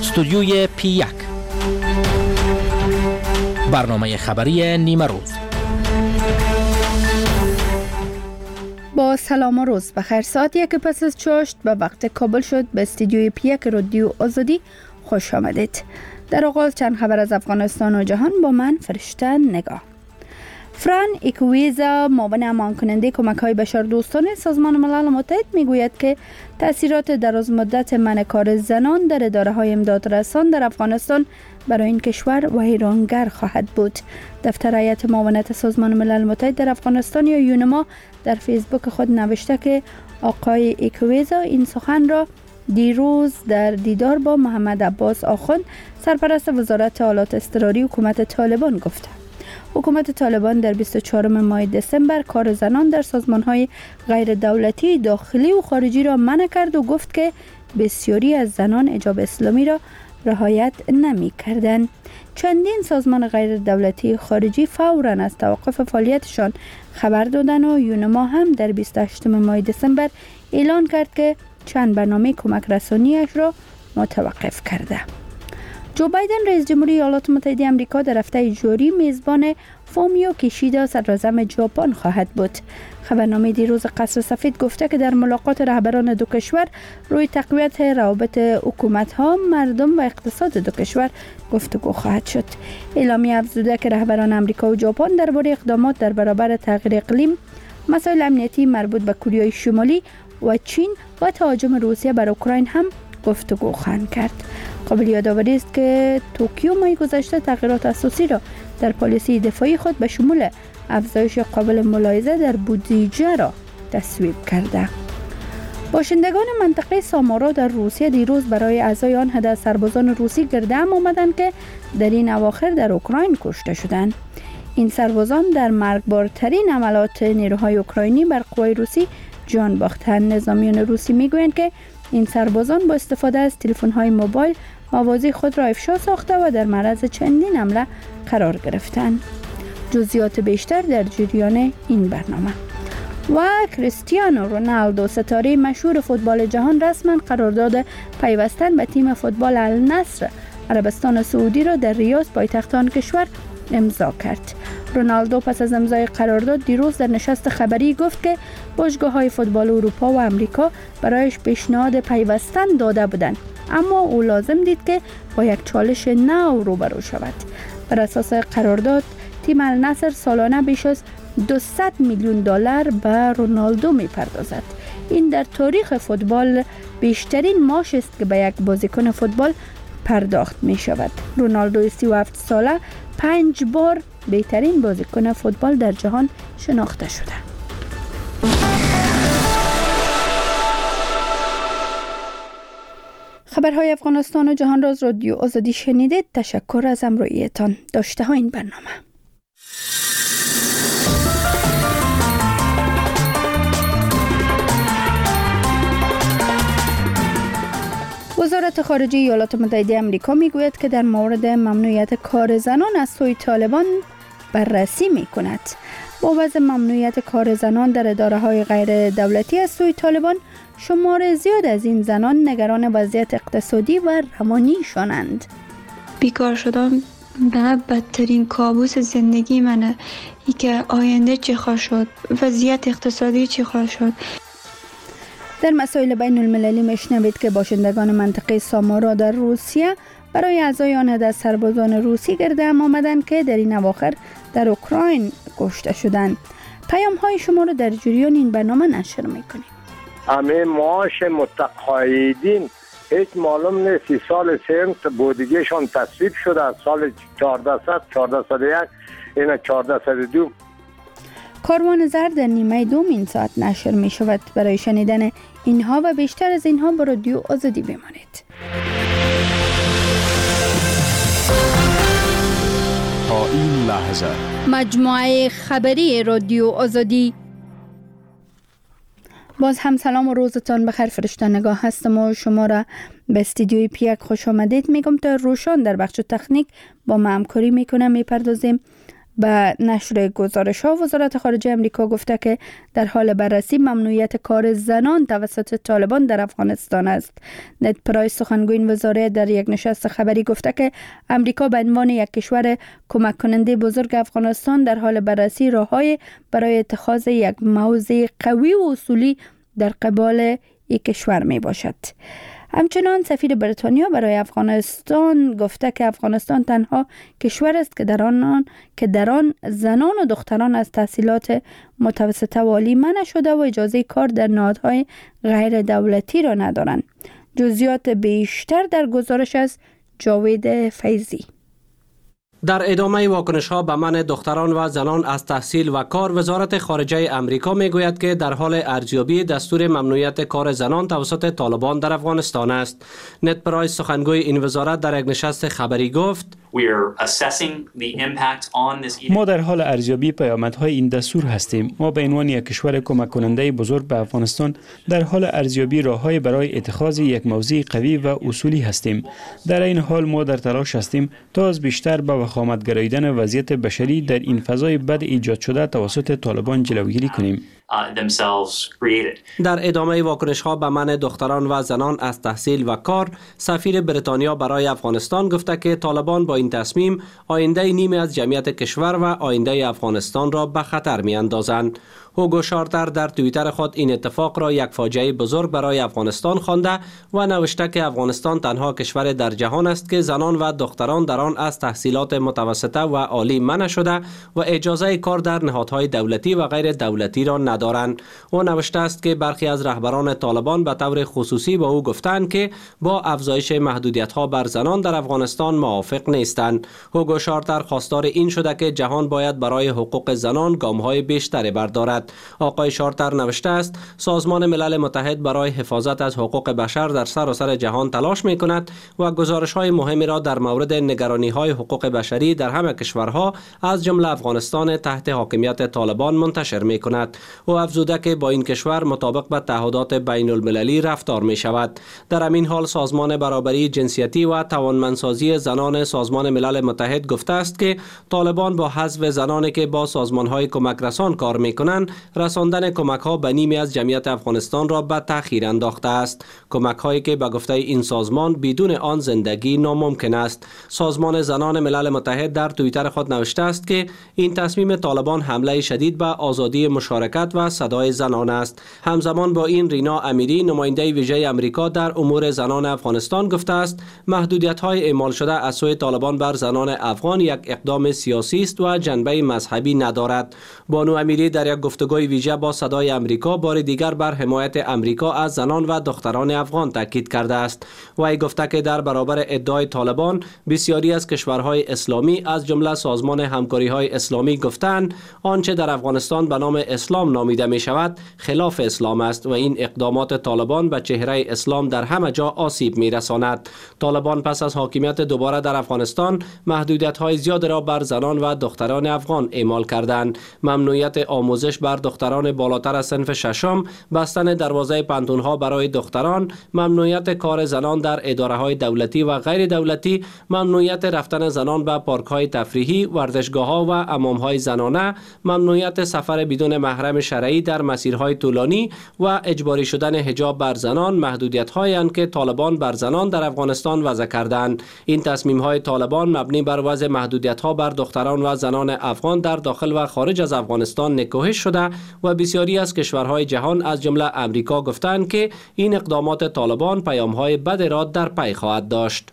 استودیوی P1 برنامه خبری نیمه روز. با سلام و روز بخیر. ساعت 1 پس از چاشت به وقت کابل شد. به استودیوی P1 رادیو آزادی خوش آمدید. در آغاز چند خبر از افغانستان و جهان با من فرشته نگاه. فران ایکویزا، معاون امان کننده کمک‌های بشردوستانه سازمان ملل متحد میگوید که تأثیرات درازمدت منع کار زنان در اداره‌های امدادرسان در افغانستان برای این کشور ویرانگر خواهد بود. دفتر هیئت معاونت سازمان ملل متحد در افغانستان یا یونما در فیسبوک خود نوشته که آقای ایکویزا این سخن را دیروز در دیدار با محمد عباس آخوند، سرپرست وزارت آلات اضطراری حکومت طالبان گفته. حکومت طالبان در 24 ماه دسامبر کار زنان در سازمان‌های غیر دولتی داخلی و خارجی را منع کرد و گفت که بسیاری از زنان حجاب اسلامی را رعایت نمی‌کردند. چندین سازمان غیر دولتی خارجی فوراً از توقف فعالیتشان خبر دادند و یونما هم در 28 ماه دسامبر اعلان کرد که چند برنامه کمک رسانیش را متوقف کرده. جو بایدن رئیس جمهوری ایالات متحده آمریکا در هفته جاری میزبان فومیو کیشیدا صدراعظم ژاپن خواهد بود. خبرنامه دیروز قصر سفید گفته که در ملاقات رهبران دو کشور روی تقویت روابط حکومت‌ها، مردم و اقتصاد دو کشور گفتگو خواهد شد. اعلامیه افزوده که رهبران آمریکا و ژاپن درباره اقدامات در برابر تغییر اقلیم، مسائل امنیتی مربوط به کره شمالی و چین و تهاجم روسیه بر اوکراین هم گفتگو خواهند کرد. قابل یادآوری است که توکیو ماه گذشته تغییرات اساسی را در پالیسی دفاعی خود به شمول افزایش قابل ملاحظه در بودجه را تصویب کرده. باشندگان منطقه سامارا در روسیه دیروز برای اعضای آن عده سربازان روسی گرده‌ام آمدند که در این اواخر در اوکراین کشته شدند. این سربازان در مرگبارترین عملیات نیروهای اوکراینی بر قوای روسی جان باختند. نظامیان روسی میگویند که این سربازان با استفاده از تلفن‌های موبایل موازی خود را افشا ساخته و در معرض چندین حمله قرار گرفتند. جزئیات بیشتر در جریان این برنامه. و کریستیانو رونالدو، ستاره مشهور فوتبال جهان، رسما قرارداد پیوستن به تیم فوتبال النصر عربستان سعودی را در ریاض پایتخت آن کشور امضا کرد. رونالدو پس از امضای قرارداد دیروز در نشست خبری گفت که باشگاه‌های فوتبال اروپا و آمریکا برایش پیشنهاد پیوستن داده بودند، اما او لازم دید که با یک چالش نو روبرو شود. بر اساس قرارداد تیم النصر سالانه بیش از 200 میلیون دلار به رونالدو می‌پردازد. این در تاریخ فوتبال بیشترین معاش است که به یک بازیکن فوتبال پرداخت می شود. رونالدو 37 ساله 5 بار بهترین بازیکن فوتبال در جهان شناخته شده. خبرهای افغانستان و جهان را از رادیو آزادی شنیدید. تشکر از همراهیتان. داشته ها این برنامه. وزارت خارجه ایالات متحده آمریکا میگوید که در مورد ممنوعیت کار زنان از سوی طالبان بررسی میکند. با وضع ممنوعیت کار زنان در اداره‌های غیر دولتی از سوی طالبان، شمار زیاد از این زنان نگران وضعیت اقتصادی و روانی شدند. بیکار شدن بدترین کابوس زندگی منه. ای که آینده چی خواهد شد، وضعیت اقتصادی چی خواهد شد. در مسائل بین المللی میشنوید که باشندگان منطقه سامارا در روسیه برای اعضای آن عده سربازان روسی گرده‌ام آمدند که در این اواخر در اوکراین کشته شدند. پیام های شما را در جریان این برنامه نشر میکنیم. همه معاش متقاعدین هیچ معلوم نیست. سال سنت بودجهشان تصویب شده از سال 1400 1401 این 1402. کاروان زرد در نیمه دوم این ساعت نشر می شود. برای شنیدن اینها و بیشتر از اینها با رادیو آزادی بمانید. تا این لحظه مجموعه خبری رادیو آزادی. باز هم سلام و روزتان بخیر. فرشته نگاه هستم و شما را به استودیوی P1 خوش آمدید میگم. تا روشان در بخش تکنیک با ما همکاری میکنم. میپردازیم به نشر گزارش ها وزارت خارجه امریکا گفته که در حال بررسی ممنوعیت کار زنان توسط طالبان در افغانستان است. نت پرایس سخنگوی این وزارت در یک نشست خبری گفته که امریکا به عنوان یک کشور کمک کننده بزرگ افغانستان در حال بررسی راه‌های برای اتخاذ یک موضع قوی و اصولی در قبال یک کشور می باشد. همچنان سفیر بریتانیا برای افغانستان گفته که افغانستان تنها کشور است که در آن زنان و دختران از تحصیلات متوسطه و عالی منع شده و اجازه کار در نهادهای غیر دولتی را ندارند. جزئیات بیشتر در گزارش از جاوید فیضی. در ادامه واکنش‌ها به منع دختران و زنان از تحصیل و کار، وزارت خارجه امریکا میگوید که در حال ارزیابی دستور ممنوعیت کار زنان توسط طالبان در افغانستان است. نت پرایس سخنگوی این وزارت در یک نشست خبری گفت: ما در حال ارزیابی پیامدهای این دستور هستیم. ما به عنوان یک کشور کمک کننده بزرگ به افغانستان در حال ارزیابی راه‌های برای اتخاذ یک موضع قوی و اصولی هستیم. در این حال ما در تلاش هستیم تا از بیشتر به وخامت گراییدن وضعیت بشری در این فضای بد ایجاد شده توسط طالبان جلوگیری کنیم. در ادامه واکنش‌ها به منع دختران و زنان از تحصیل و کار، سفیر بریتانیا برای افغانستان گفته که طالبان با این تصمیم آینده نیمی از جمعیت کشور و آینده افغانستان را به خطر می‌اندازند. هوگو شارتر در توییتر خود این اتفاق را یک فاجعه بزرگ برای افغانستان خوانده و نوشته که افغانستان تنها کشور در جهان است که زنان و دختران در آن از تحصیلات متوسطه و عالی منع شده و اجازه کار در نهادهای دولتی و غیر دولتی را ندارند. او نوشته است که برخی از رهبران طالبان به طور خصوصی با او گفتند که با افزایش محدودیت‌ها بر زنان در افغانستان موافق نیستند. هوگو شارتر خواستار این شده که جهان باید برای حقوق زنان گام‌های بیشتری بردارد. آقای شارتر نوشته است: سازمان ملل متحد برای حفاظت از حقوق بشر در سراسر جهان تلاش می کند و گزارش‌های مهمی را در مورد نگرانی‌های حقوق بشری در همه کشورها از جمله افغانستان تحت حاکمیت طالبان منتشر می کند. او افزوده که با این کشور مطابق با تعهدات بین المللی رفتار می شود. در همین حال سازمان برابری جنسیتی و توانمندسازی زنان سازمان ملل متحد گفته است که طالبان با حذف زنانی که با سازمان‌های کمک رسان کار می کنند، رساندن کمک‌ها به نیمی از جمعیت افغانستان را به تأخیر انداخته است. کمک‌هایی که به گفته این سازمان بدون آن زندگی ناممکن است. سازمان زنان ملل متحد در توییتر خود نوشته است که این تصمیم طالبان حمله شدید به آزادی مشارکت و صدای زنان است. همزمان با این رینا امیری، نماینده ویژه امریکا در امور زنان افغانستان، گفته است محدودیت‌های اعمال شده از سوی طالبان بر زنان افغان یک اقدام سیاسی است و جنبه مذهبی ندارد. بانو امیری در یک گفتگوی ویژه با صدای امریکا بار دیگر بر حمایت امریکا از زنان و دختران افغان تاکید کرده است. وی گفته که در برابر ادعای طالبان، بسیاری از کشورهای اسلامی از جمله سازمان همکاری‌های اسلامی گفتند آنچه در افغانستان به نام اسلام نامیده می شود خلاف اسلام است و این اقدامات طالبان به چهره اسلام در همه جا آسیب می رساند. طالبان پس از حاکمیت دوباره در افغانستان محدودیت‌های زیاد را بر زنان و دختران افغان اعمال کردند. ممنوعیت آموزش بر دختران بالاتر از صنف ششم، بستن دروازه پانتون‌ها برای دختران، ممنوعیت کار زنان در اداره‌های دولتی و غیر دولتی، ممنوعیت رفتن زنان به پارک‌های تفریحی، ورزشگاه‌ها و حمام‌های زنانه، ممنوعیت سفر بدون محرم شرعی در مسیرهای طولانی و اجباری شدن حجاب بر زنان محدودیت‌هایی اند که طالبان بر زنان در افغانستان وضع کردند. این تصمیم‌های طالبان مبنی بر وضع محدودیت‌ها بر دختران و زنان افغان در داخل و خارج از افغانستان نکوهش شده و بسیاری از کشورهای جهان از جمله امریکا گفتند که این اقدامات طالبان پیام‌های بد را در پی خواهد داشت.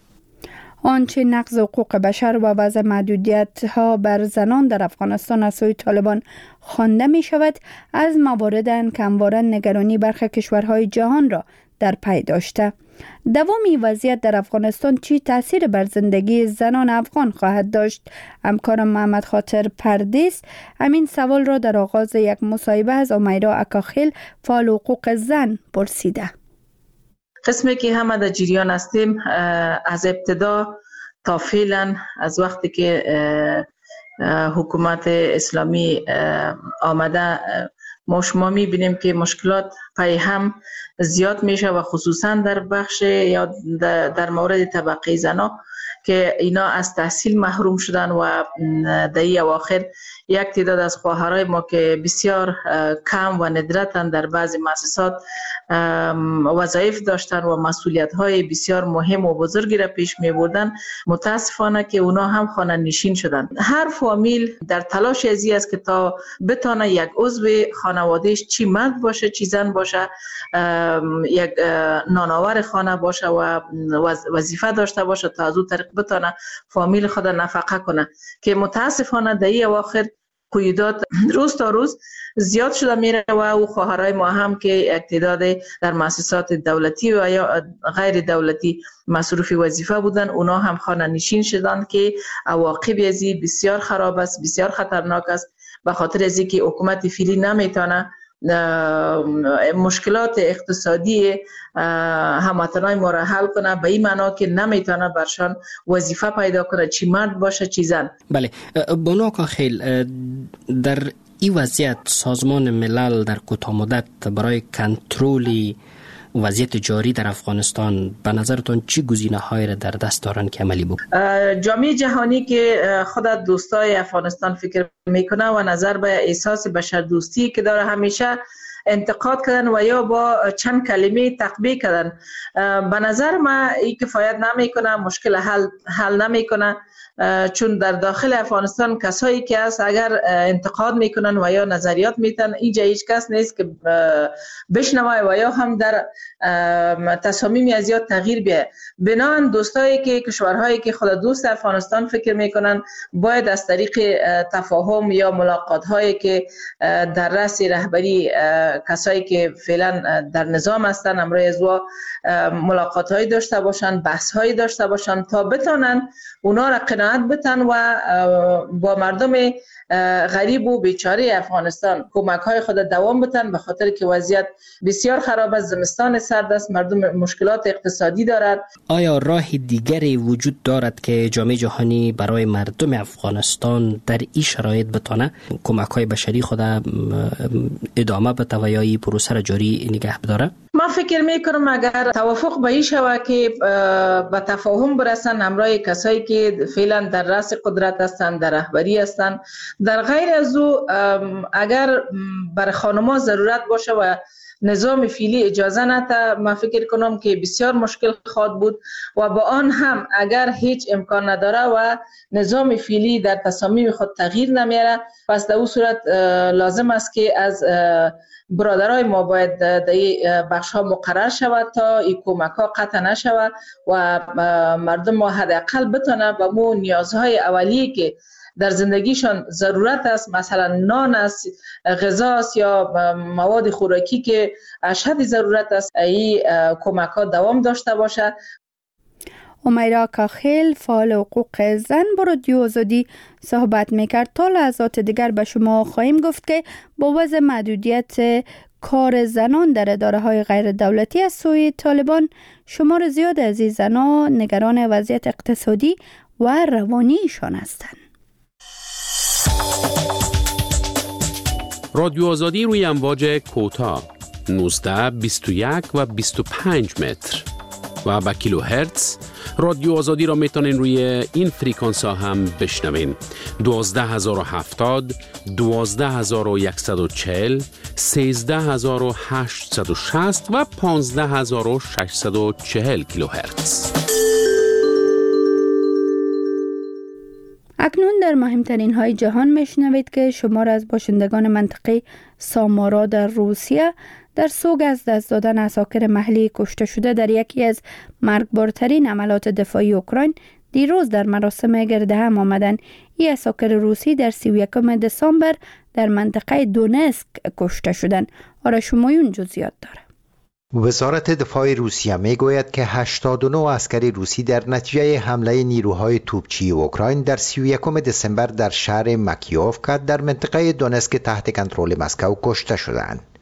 آنچه نقض حقوق بشر و وضع محدودیت‌ها بر زنان در افغانستان از سوی طالبان خوانده می شود، از موارد که همواره نگرانی برخی کشورهای جهان را در پی داشته. دوام این وضعیت در افغانستان چی تاثیر بر زندگی زنان افغان خواهد داشت؟ همکارم محمد خاطر پردیس همین سوال را در آغاز یک مصاحبه از امیرا اکاخیل، فعال حقوق زن، پرسیده. قسمی که همه در جریان هستیم از ابتدا تا فعلا، از وقتی که حکومت اسلامی آمده، ما شما میبینیم که مشکلات پی هم زیاد میشه و خصوصا در بخش یا در مورد طبقه زنا که اینا از تحصیل محروم شدن و در این اواخر یک تعداد از خواهرای ما که بسیار کم و ندرتن در بعضی مؤسسات وظایف داشتن و مسئولیت‌های بسیار مهم و بزرگی را پیش می‌بردن، متاسفانه که اونا هم خانه نشین شدن. هر فامیل در تلاش ازی است که تا بتونه یک عضو خانوادهش چی مرد باشه چی زن باشه، یک نانآور خانه باشه و وظیفه داشته باشه تا از اون طریق بتونه فامیل خود نفقه کنه، که متاسفانه در این اواخر قیودات روز تا روز زیاد شده میره و او خواهرای ما هم که تعداد در مؤسسات دولتی و یا غیر دولتی مصروف وظیفه بودن، اونا هم خانه نشین شدن که عواقب ازی بسیار خراب است، بسیار خطرناک است، به خاطر از اینکه حکومت فعلی نمیتونه مشکلات اقتصادی هموطنای ما را حل کنه، به این معنا که نمیتونه برشان وظیفه پیدا کنه، چی مرد باشه چی زن. بله، بانو آقا خیل، در این وضعیت سازمان ملل در کوتاه مدت برای کنترل وضعیت جاری در افغانستان به نظرتون چی گزینه‌هایی را در دست دارن که عملی بود؟ جامعه جهانی که خود دوستای افغانستان فکر میکنه و نظر به احساس بشردوستی که داره همیشه انتقاد کردن و یا با چند کلمه تقبیح کردن، به نظر من این کفایت نمیکنه، مشکل حل نمیکنه، چون در داخل افغانستان کسایی که هست اگر انتقاد میکنن و یا نظریات میتن، اینجا هیچ کس نیست که بشنوه و یا هم در تصامیم از یاد تغییر بیه. بنان دوستایی که کشورهایی که خود دوست افغانستان فکر میکنن باید از طریق تفاهم یا ملاقات هایی که در رأس رهبری کسایی که فعلا در نظام هستن امروز از ملاقات هایی داشته باشن، بحث هایی داشته باشن تا بتونن اونا را قناعت بتن و با مردم غریب و بیچاره افغانستان کمک های خود دوام بتن، به خاطر که وضعیت بسیار خراب است، زمستان سرد است، مردم مشکلات اقتصادی دارد. آیا راه دیگری وجود دارد که جامعه جهانی برای مردم افغانستان در این شرایط بتونه کمک های بشری خود ادامه بده و یا این پروسه را جاری نگه بداره؟ من فکر میکنم اگر توافق به این شود که به تفاهم برسن همراه کسایی که فعلا در رأس قدرت هستند، در رهبری هستند، در غیر از او اگر بر خانم‌ها ضرورت باشه و نظام فعلی اجازه نده، من فکر کنم که بسیار مشکل خواهد بود و با آن هم اگر هیچ امکان نداره و نظام فعلی در تصامیم خود تغییر نمیاره، پس در اون صورت لازم است که از برادرای ما باید در این بخش ها مقرر شود تا این کمک ها قطع نشود و مردم ما حداقل بتونه به مو نیازهای اولیه که در زندگیشان ضرورت است، مثلا نان است، غذا است یا مواد خوراکی که اشد ضرورت است، این کمک ها دوام داشته باشد. امیرا کاخیل فعال حقوق زن با رادیو آزادی صحبت میکرد. تا لحظات دیگر به شما خواهیم گفت که با وضع محدودیت کار زنان در اداره های غیر دولتی از سوی طالبان، شمار زیاد از این زنان نگران وضعیت اقتصادی و روانیشان هستند. رادیو آزادی روی امواج کوتاه 19، 21 و 25 متر و با کیلو هرتز. رادیو آزادی را میتونین روی این فریکانس ها هم بشنوین: 12070، 12140، 13860 و 15640 کیلو هرتز. اکنون در مهمترین های جهان میشنوید که شمار از باشندگان منطقه سامارا در روسیه در سوگ از دست دادن عساکر محلی کشته شده در یکی از مرگبارترین عملات دفاعی اوکراین دیروز در مراسم گرد هم آمدند. این عساکر روسی در 31 دسامبر در منطقه دونسک کشته شدند. آرش شمایون جزئیات داره. وزارت دفاع روسیه میگوید که 89 عسکری روسی در نتیجه حمله نیروهای توپچی اوکراین در 31 دسامبر در شهر مکیوفکا در منطقه دونسک تحت کنترل مسکو کشته شدند.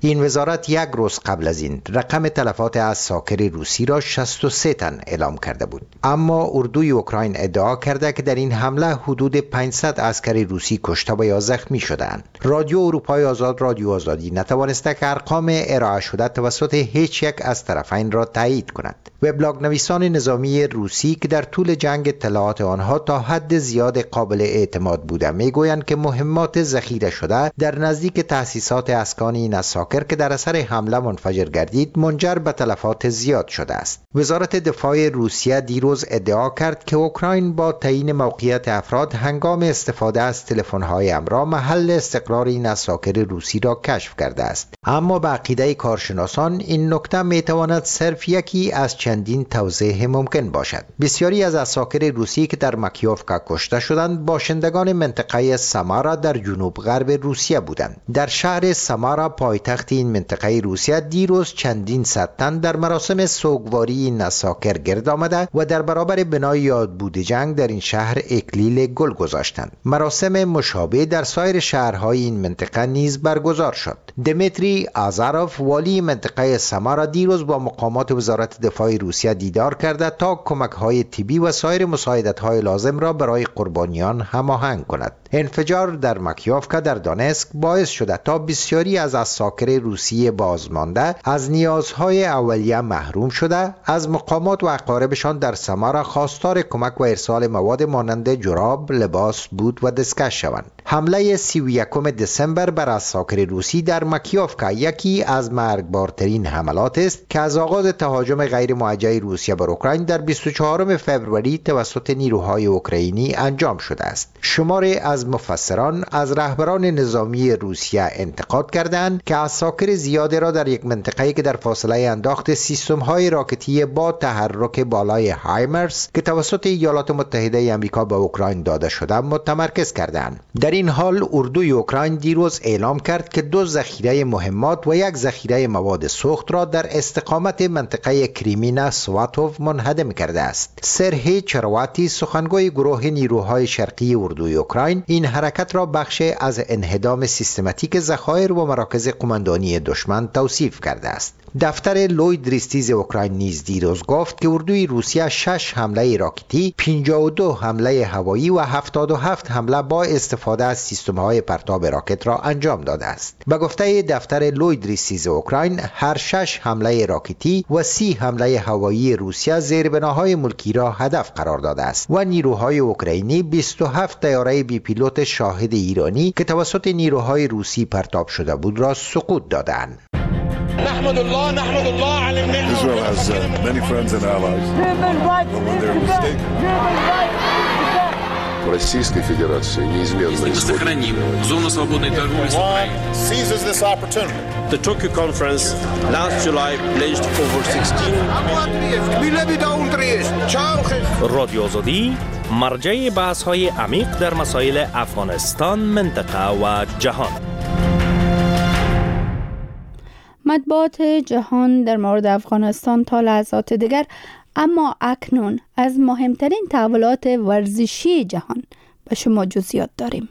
این وزارت یک روز قبل از این رقم تلفات عساکر روسی را 63 تن اعلام کرده بود. اما اردوی اوکراین ادعا کرده که در این حمله حدود 500 عسکر روسی کشته و یا زخمی شدند. رادیو اروپای آزاد رادیو آزادی نتوانسته که ارقام ارائه شده توسط هیچ یک از طرفین را تایید کند. وبلاگ نویسان نظامی روسی که در طول جنگ اطلاعات آنها تا حد زیاد قابل اعتماد بوده میگویند که مهمات ذخیره شده در نزدیک تأسیسات اسکان این عساکر که در اثر حمله منفجر گردید منجر به تلفات زیاد شده است. وزارت دفاع روسیه دیروز ادعا کرد که اوکراین با تعیین موقعیت افراد هنگام استفاده از تلفن‌های همراه محل استقرار این عساکر روسی را کشف کرده است. اما به عقیده کارشناسان این نکته میتواند صرف یکی از چندین توضیح ممکن باشد. بسیاری از عساکر روسی که در مکیوفکا کشته شدند باشندگان منطقه سامارا در جنوب غرب روسیه بودند. در شهر سامارا پایتخت این منطقه روسیه دیروز چندین صد تن در مراسم سوگواری این عساکر گرد آمده و در برابر بنای یادبود جنگ در این شهر اکلیل گل گذاشتند. مراسم مشابه در سایر شهرهای این منطقه نیز برگزار شد. دمیتری آزاروف والی منطقه سامارا دیروز با مقامات وزارت دفاع روسیه دیدار کرده تا کمک‌های طبی و سایر مساعدت‌های لازم را برای قربانیان هماهنگ کند. انفجار در مکیوفکا در دونسک باعث شده تا بسیاری از عساکر روسی بازمانده از نیازهای اولیه محروم شده از مقامات و اقاربشان در سامارا خواستار کمک و ارسال مواد مانند جراب، لباس، بود و دستکش شوند. حمله 31 دسامبر بر عساکر روسی در مکیوفکا یکی از مرگبارترین حملات است که از آغاز تهاجم غیر موجه روسیه بر اوکراین در 24 فوریه توسط نیروهای اوکراینی انجام شده است. شماری از مفسران از رهبران نظامی روسیه انتقاد کردند که عساکر زیاده را در یک منطقه‌ای که در فاصله انداخت سیستم‌های راکتی با تحرک بالای هایمرس که توسط ایالات متحده آمریکا به اوکراین داده شده متمرکز کردند. در این حال اردوی اوکراین دیروز اعلام کرد که 2 ذخیره مهمات و 1 ذخیره مواد سوخت را در استقامت منطقه کریمینا سواتوف منهدم کرده است. سرهی چرواتی سخنگوی گروه نیروهای شرقی اردوی اوکراین این حرکت را بخش از انهدام سیستماتیک ذخایر و مراکز قماندانی دشمن توصیف کرده است. دفتر لوید ریستیز اوکراین نیز دیروز گفت که اردوی روسیه 6 حمله راکتی، 52 حمله هوایی و 77 حمله با استفاده از سیستم‌های پرتاب راکت را انجام داده است. به گفته دفتر لوید ریستیز اوکراین هر 6 حمله راکتی و 30 حمله هوایی روسیه زیربناهای ملکی را هدف قرار داده است و نیروهای اوکراینی 27 طیاره بی پیلوت شاهد ایرانی که توسط نیروهای روسی پرتاب شده بود را سقوط دادند. نحمد الله على النعمة. Israel has many friends and allies. When they're mistaken. Российской Федерации неизменно сохраним зону свободной торговли с Украиной. Seizes this opportunity. The Tokyo conference last July pledged over 16 رادیو آزادی مرجع بحث‌های عمیق در مسائل افغانستان، منطقه و جهان. مطبوعات جهان در مورد افغانستان تا لحظات دیگر اما اکنون از مهمترین تحولات ورزشی جهان به شما جزئیات داریم.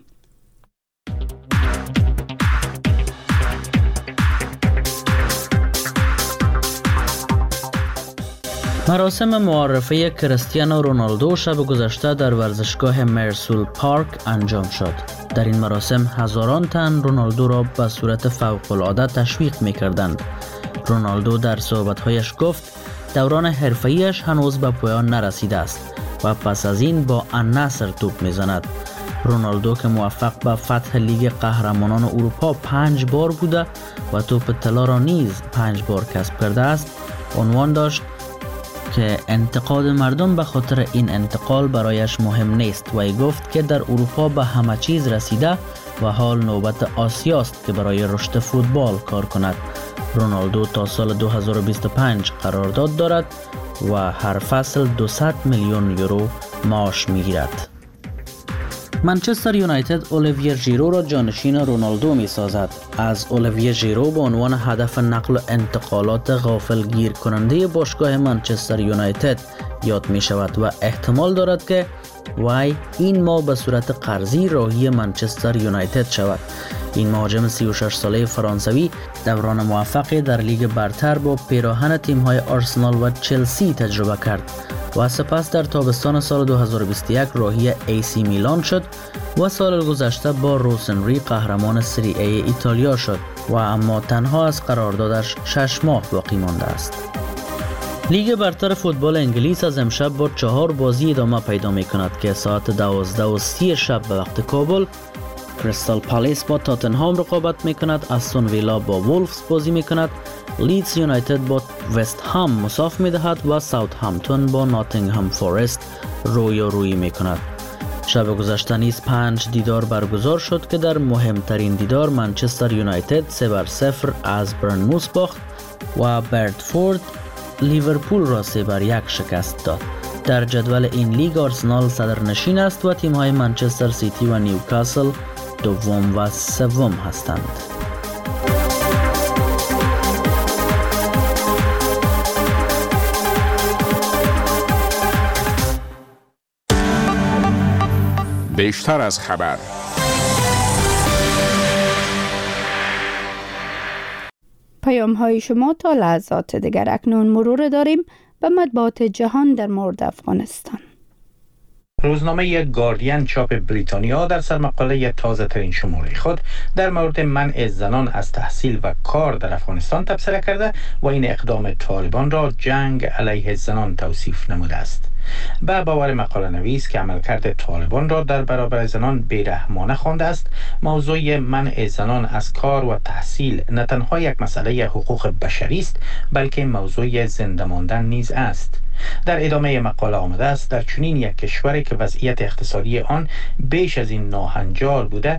مراسم معرفی کریستیانو رونالدو شب گذشته در ورزشگاه مرسول پارک انجام شد. در این مراسم هزاران تن رونالدو را به صورت فوق‌العاده تشویق می‌کردند. رونالدو در صحبت‌هایش گفت دوران حرفه‌ایش هنوز به پایان نرسیده است و پس از این با النصر توپ می‌زند. رونالدو که موفق به فتح لیگ قهرمانان اروپا 5 بار بوده و توپ طلا را نیز 5 بار کسب کرده است، عنوان داشت که انتقاد مردم به خاطر این انتقال برایش مهم نیست و ای گفت که در اروپا به همه چیز رسیده و حال نوبت آسیاست که برای رشد فوتبال کار کند. رونالدو تا سال 2025 قرارداد دارد و هر فصل 200 میلیون یورو معاش میگیرد. منچستر یونایتد اولیویر ژیرو را جانشین رونالدو می سازد. از اولیویر ژیرو به عنوان هدف نقل و انتقالات غافلگیر کننده باشگاه منچستر یونایتد یاد می شود و احتمال دارد که وی این ماه به صورت قرضی راهی منچستر یونایتد شود. این مهاجم 36 ساله فرانسوی دوران موفقی در لیگ برتر با پیراهن تیم‌های آرسنال و چلسی تجربه کرد و سپس در تابستان سال 2021 راهی AC میلان شد و سال گذشته با روسنری قهرمان سری ای ایتالیا شد و اما تنها از قراردادش 6 ماه باقی مانده است. لیگ برتر فوتبال انگلیس از امشب با 4 بازی ادامه پیدا می کند که ساعت 12:30 شب به وقت کابل کریستال پالیس با تاتنهام رقابت می کند، استون ویلا با وولفز بازی می کند، لیدز یونایتد با وست هام مساف می دهد و ساوثهامپتون با ناتینگهام فورست رویارویی می کند. شب گذشته نیز 5 دیدار برگزار شد که در مهمترین دیدار منچستر یونایتد 3-0 از برنموث باخت و برنتفورد لیورپول را 3-1 شکست داد. در جدول این لیگ آرسنال صدرنشین است و تیم‌های منچستر سیتی و نیوکاسل دوم و سوم هستند. بیشتر از خبر. پیام های شما تا لحظات دیگر. اکنون مرور داریم به مطبوعات جهان در مورد افغانستان. روزنامه گاردین چاپ بریتانیا در سرمقاله تازه ترین شماره خود در مورد منع زنان از تحصیل و کار در افغانستان تبصره کرده و این اقدام طالبان را جنگ علیه زنان توصیف نموده است. به باور مقاله نویس که عملکرد طالبان را در برابر زنان بیرحمانه خوانده است، موضوع منع زنان از کار و تحصیل نه تنها یک مسئله حقوق بشری است، بلکه موضوع زنده ماندن نیز است. در ادامه مقاله آمده است در چنین یک کشوری که وضعیت اقتصادی آن بیش از این ناهنجار بوده،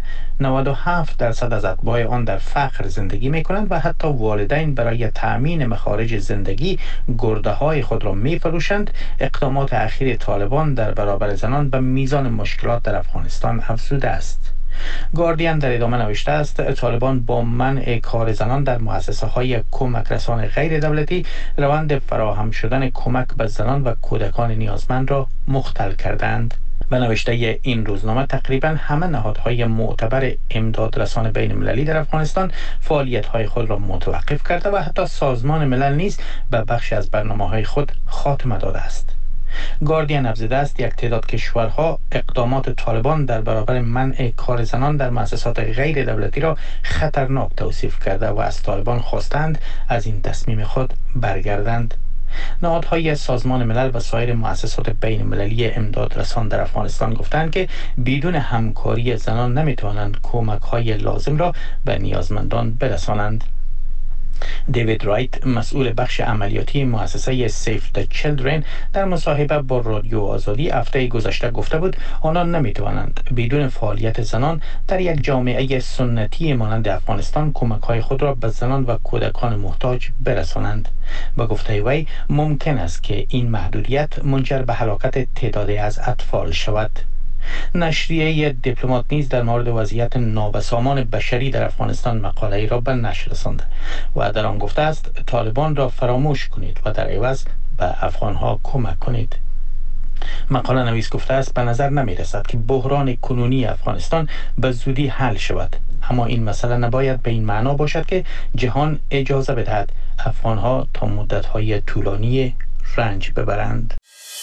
97% از اتباع آن در فقر زندگی می کنند و حتی والدین برای تأمین مخارج زندگی گرده های خود را می فروشند. اقدامات اخیر طالبان در برابر زنان به میزان مشکلات در افغانستان افزوده است. گاردین در ادامه نوشته است طالبان با منع کار زنان در مؤسسه های کمک رسان غیر دولتی روند فراهم شدن کمک به زنان و کودکان نیازمند را مختل کردند. به نوشته این روزنامه تقریبا همه نهادهای معتبر امدادرسان بین المللی در افغانستان فعالیت‌های خود را متوقف کرده و حتی سازمان ملل نیز به بخش از برنامه‌های خود خاتمه داده است. گاردین افزوده است یک تعداد کشورها اقدامات طالبان در برابر منع کار زنان در مؤسسات غیر دولتی را خطرناک توصیف کرده و از طالبان خواستند از این تصمیم خود برگردند. نهادهای سازمان ملل و سایر مؤسسات بین المللی امدادرسان در افغانستان گفتند که بدون همکاری زنان نمیتوانند کمک‌های لازم را به نیازمندان برسانند. دیوید رایت مسئول بخش عملیاتی مؤسسه سیف د چیلدرن در مصاحبه با رادیو آزادی هفته گذشته گفته بود آنان نمیتوانند بدون فعالیت زنان در یک جامعه سنتی مانند افغانستان کمک‌های خود را به زنان و کودکان محتاج برسانند. با گفته وی ممکن است که این محدودیت منجر به هلاکت تعدادی از اطفال شود. نشریه دیپلمات نیز در مورد وضعیت نابسامان بشری در افغانستان مقاله‌ای را به نشر رساند و در آن گفته است طالبان را فراموش کنید و در عوض به افغانها کمک کنید. مقاله نویس گفته است به نظر نمی رسد که بحران کنونی افغانستان به زودی حل شود، اما این مسئله نباید به این معنا باشد که جهان اجازه بدهد افغانها تا مدت‌های طولانی رنج ببرند.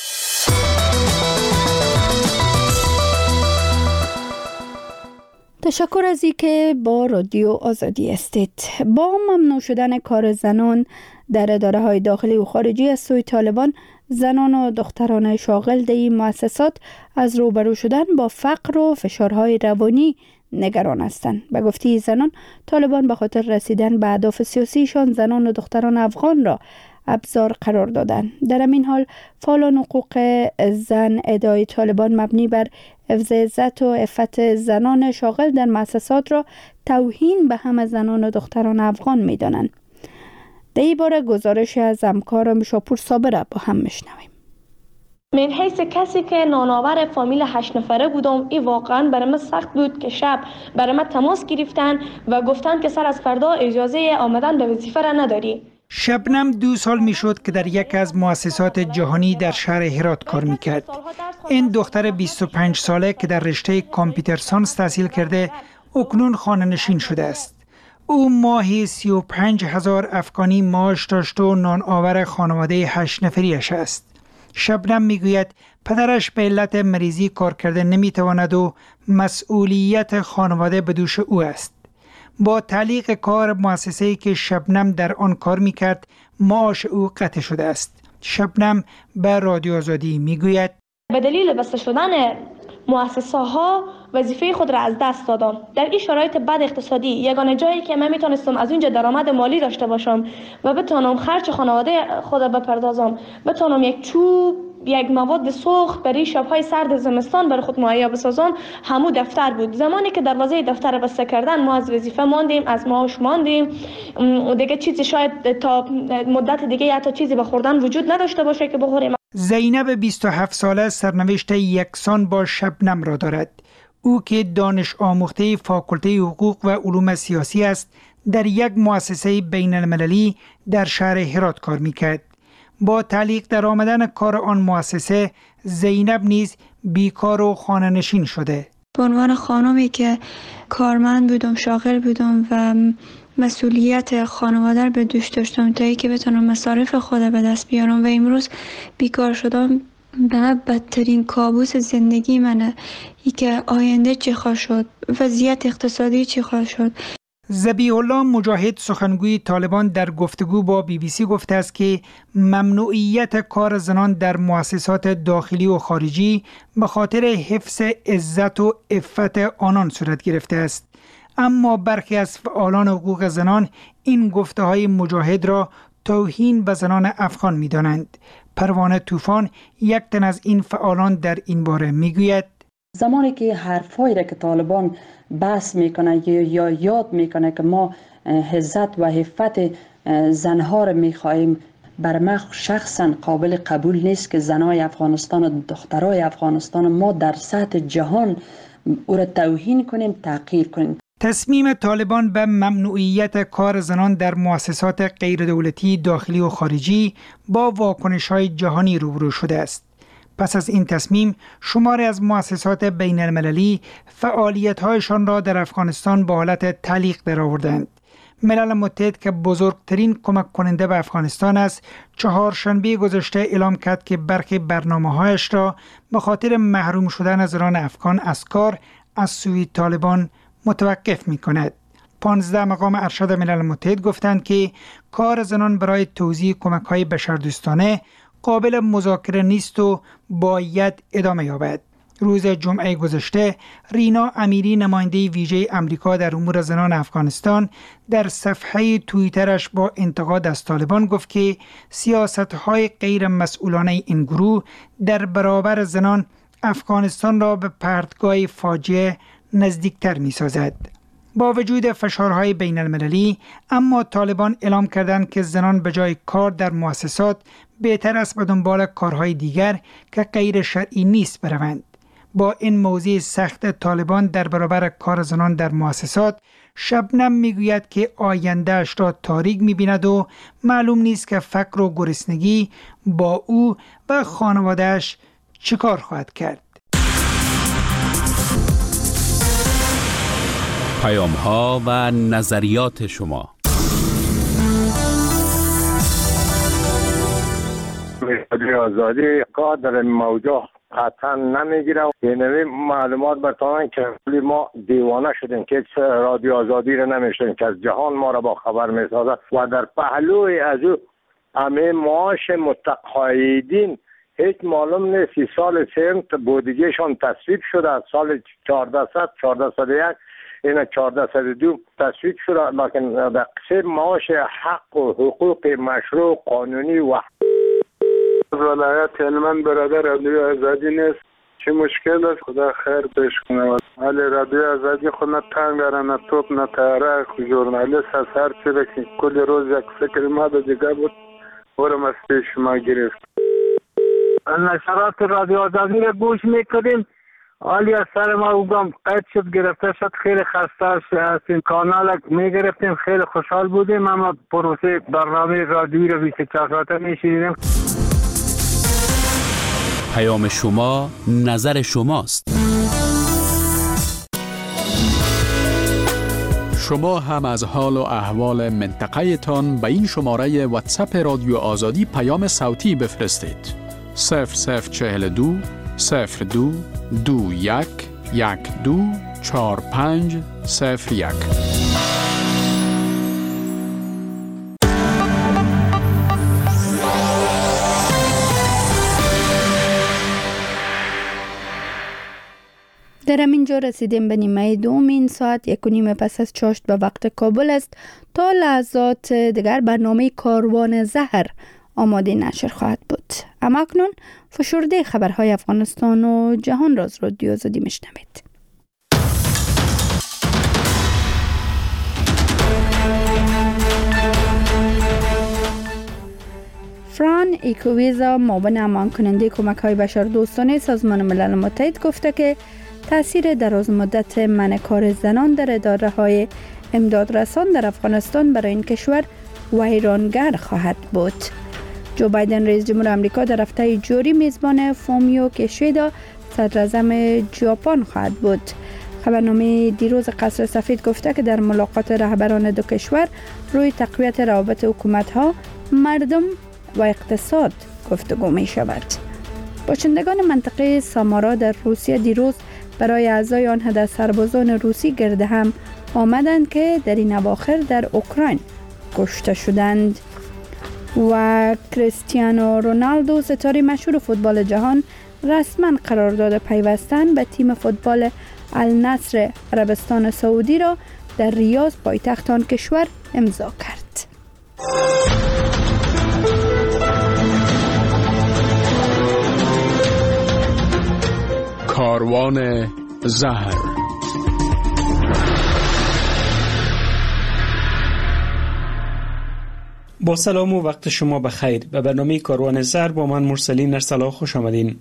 تشکر از اینکه با رادیو آزادی هستید. با ممنوع شدن کار زنان در اداره های داخلی و خارجی از سوی طالبان، زنان و دختران شاغل در این مؤسسات از روبرو شدن با فقر و فشارهای روانی نگران هستند. به گفته زنان، طالبان به خاطر رسیدن به اهداف سیاسیشان زنان و دختران افغان را ابزار قرار دادند. در همین حال فعالان حقوق زن ادعای طالبان مبنی بر حفظ عزت و عفت زنان شاغل در مؤسسات را توهین به همه زنان و دختران افغان می‌دانند. در این باره گزارش از همکارم شاپور صابر با هم میشنویم. من حیث کسی که نانآور فامیل 8 نفره بودم، این واقعا برای من سخت بود که شب برای من تماس گرفتن و گفتن که سر از فردا اجازه آمدن به وظیفه را نداری. شبنم 2 سال می شد که در یک از مؤسسات جهانی در شهر هرات کار می کرد. این دختر 25 ساله که در رشته کامپیوتر ساینس تحصیل کرده اکنون خانه‌نشین شده است. او ماهی 35,000 افغانی معاش داشت و نان آور خانواده 8 نفریش است. شبنم میگوید پدرش به علت مریضی کار کرده نمیتواند و مسئولیت خانواده به دوش او است. با تعلیق کار مؤسسه‌ای که شبنم در آن کار میکرد معاش او قطع شده است. شبنم به رادیو آزادی میگوید به دلیل بسته شدن مؤسسه ها وظیفه خود را از دست دادم. در این شرایط بد اقتصادی یگانه جایی که من میتونستم از اونجا درآمد مالی داشته باشم و بتونم خرج خانواده خود بپردازم، بتونم یک چوب، یک مواد سوخت برای شب‌های سرد زمستان برای خود مهیا بسازم، همو دفتر بود. زمانی که دروازه دفتر بسته کردن ما از وظیفه ماندیم، از معاش ماندیم، دیگه چیزی شاید تا مدت دیگه حتی چیزی به خوردن وجود نداشته باشه که بخوریم. زینب 27 ساله سرنوشت یکسان با شبنم را دارد. او که دانش آموخته فاکولته حقوق و علوم سیاسی است، در یک مؤسسه بین المللی در شهر هرات کار میکرد. با تعلیق در آمدن کار آن مؤسسه، زینب نیز بیکار و خانه نشین شده. به عنوان خانمی که کارمند بودم، شاغل بودم و مسئولیت خانواده به دوش داشتم تا ای که بتونم مصارف خود به دست بیارم و امروز بیکار شدم، به بدترین کابوس زندگی منه. ای که آینده چی خواهد شد، وضعیت اقتصادی چی خواهد شد. ذبیح الله مجاهد سخنگوی طالبان در گفتگو با BBC گفته است که ممنوعیت کار زنان در مؤسسات داخلی و خارجی به خاطر حفظ عزت و عفت آنان صورت گرفته است. اما برخی از فعالان حقوق زنان این گفته‌های مجاهد را توهین به زنان افغان می‌دانند. پروانه طوفان، یک تن از این فعالان، در این باره میگوید زمانی که حرفایی را که طالبان بحث میکنه یا یاد میکنه که ما عزت و عفت زنها را میخواهیم، بر ما شخصا قابل قبول نیست که زنای افغانستان و دخترای افغانستان ما در سطح جهان او را توهین کنیم، تحقیر کنیم. تصمیم طالبان به ممنوعیت کار زنان در مؤسسات غیردولتی داخلی و خارجی با واکنش‌های جهانی روبرو شده است. پس از این تصمیم، شماری از مؤسسات بین المللی فعالیت‌هایشان را در افغانستان به حالت تعلیق درآوردند. ملل متحد که بزرگترین کمک کننده به افغانستان است، چهارشنبه گذشته اعلام کرد که برخی برنامه‌هایش را به خاطر محروم شدن زنان افغان از کار از سوی طالبان متوقف می‌کند. 15 مقام ارشد ملل متحد گفتند که کار زنان برای توزیع کمک‌های بشردوستانه قابل مذاکره نیست و باید ادامه یابد. روز جمعه گذشته رینا امیری، نماینده ویژه امریکا در امور زنان افغانستان، در صفحه توییترش با انتقاد از طالبان گفت که سیاست‌های غیر مسئولانه این گروه در برابر زنان افغانستان را به پرتگاه فاجعه نزدیکتر می‌سازد. با وجود فشارهای بین المللی، اما طالبان اعلام کردند که زنان به جای کار در مؤسسات بهتر است به دنبال کارهای دیگر که غیر شرعی نیست بروند. با این موضوع سخت طالبان در برابر کار زنان در مؤسسات، شبنم میگوید که آیندهش را تاریک می‌بیند و معلوم نیست که فقر و گرسنگی با او و خانواده‌اش چیکار خواهد کرد. پیام‌ها و نظریات شما. رادیو آزادی قادر موضوع قطعا نمیگیره. یعنی معلومات برتانن که ما دیوانه شدیم که رادیو آزادی رو نمیشنیم که از جهان ما را با خبر میسازد و در پهلوی از او همه معاش متقاعدین هیچ معلوم نیست. سال سنت بودجهشان تصویب شده از سال 1401 این 1402 تصویب شده، لیکن در قسم معاش حق و حقوق مشروع قانونی و ولایت هلمند برادر رادیو آزادی نیست. چه مشکل است؟ خدا خیر پیش کنه. ولی رادیو آزادی خود نه تنگ داره، نه توپ، نه تاره. ژورنالیست از هر چی که کل روز یک فکر ما به دیگه بود برم از پیش ما گرفت. نشرات رادیو آزادی را گوش میکنیم حالی از سر ما اوگم قید شد گرفته شد، خیلی خسته هستیم. کانال میگرفتیم، خیلی خوشحال بودیم، اما پروسه برنامه رادیویی رو 24 ساعته میشیدیم. پیام شما نظر شماست. شما هم از حال و احوال منطقه تان به این شماره واتساپ رادیو آزادی پیام صوتی بفرستید. 0042 02 21 12 45 01. در همینجا رسیدیم به نیمه دوم این ساعت 1:30 پس از چاشت به وقت کابل است. تا لحظات دیگر برنامه کاروان زهر آماده نشر خواهد بود. اما اکنون فشرده خبرهای افغانستان و جهان را از رادیو آزادی میشنوید. فران ایکوویزا معاون امان کننده کمک‌های بشردوستانه سازمان ملل متحد گفته که تأثیر دراز مدت منع کار زنان در اداره‌های امدادرسان در افغانستان برای این کشور ویرانگر خواهد بود. جو بایدن رئیس جمهور آمریکا در هفته جاری میزبان فومیو کیشیدا صدراعظم ژاپن خواهد بود. خبرنامه دیروز قصر سفید گفته که در ملاقات رهبران دو کشور روی تقویت روابط حکومت‌ها، مردم و اقتصاد گفتگو می شود. باشندگان منطقه سامارا در روسیه دیروز برای اعضای آن هده سربازان روسی گرد هم آمدند که در این اواخر در اوکراین کشته شدند. و کریستیانو رونالدو ستاره مشهور فوتبال جهان رسما قرارداد پیوستن به تیم فوتبال النصر عربستان سعودی را در ریاض پایتخت آن کشور امضا کرد. کاروان زهر. با سلام و وقت شما بخیر. به برنامه کاروان زهر با من مرسلین ارسلا خوش آمدین.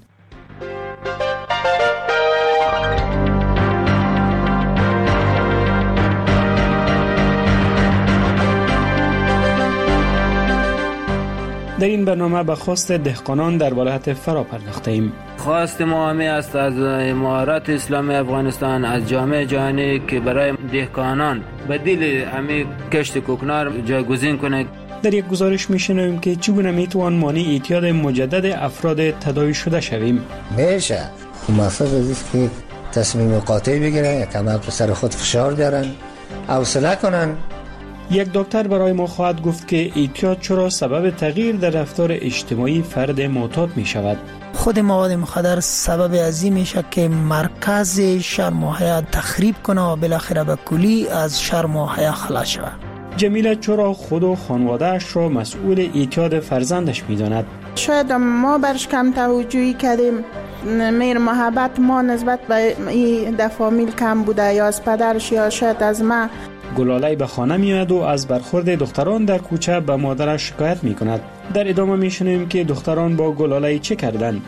در این برنامه به خواست دهقانان در ولایت فرا پرداخته ایم. خواست ما همی است از امارت اسلامی افغانستان، از جامعه جهانی که برای دهقانان بدیل همی کشت کوکنار جایگزین کنه. در یک گزارش میشنویم که چگونه میتوان مانع اعتیاد مجدد افراد تداوی شده شویم. میشه موفق است که تصمیم قاطع بگیرن، کم رو سر خود فشار بیارن، حوصله کنن. یک دکتر برای ما خواهد گفت که اعتیاد چرا سبب تغییر در رفتار اجتماعی فرد معتاد می شود. خود مواد مخدر سبب ازی میشه که مرکز شرم و حیا تخریب کنه و بالاخره به کلی از شرم و حیا خلاص شود. جمیله چرا خود و خانواده‌اش را مسئول اعتیاد فرزندش می‌داند؟ شاید ما برش کم توجهی کردیم، مهر محبت ما نسبت به این در فامیل کم بوده، یا از پدرش یا شاید از ما. گلاله به خانه میاد و از برخورد دختران در کوچه به مادرش شکایت میکند. در ادامه میشنویم که دختران با گلاله چه کردند.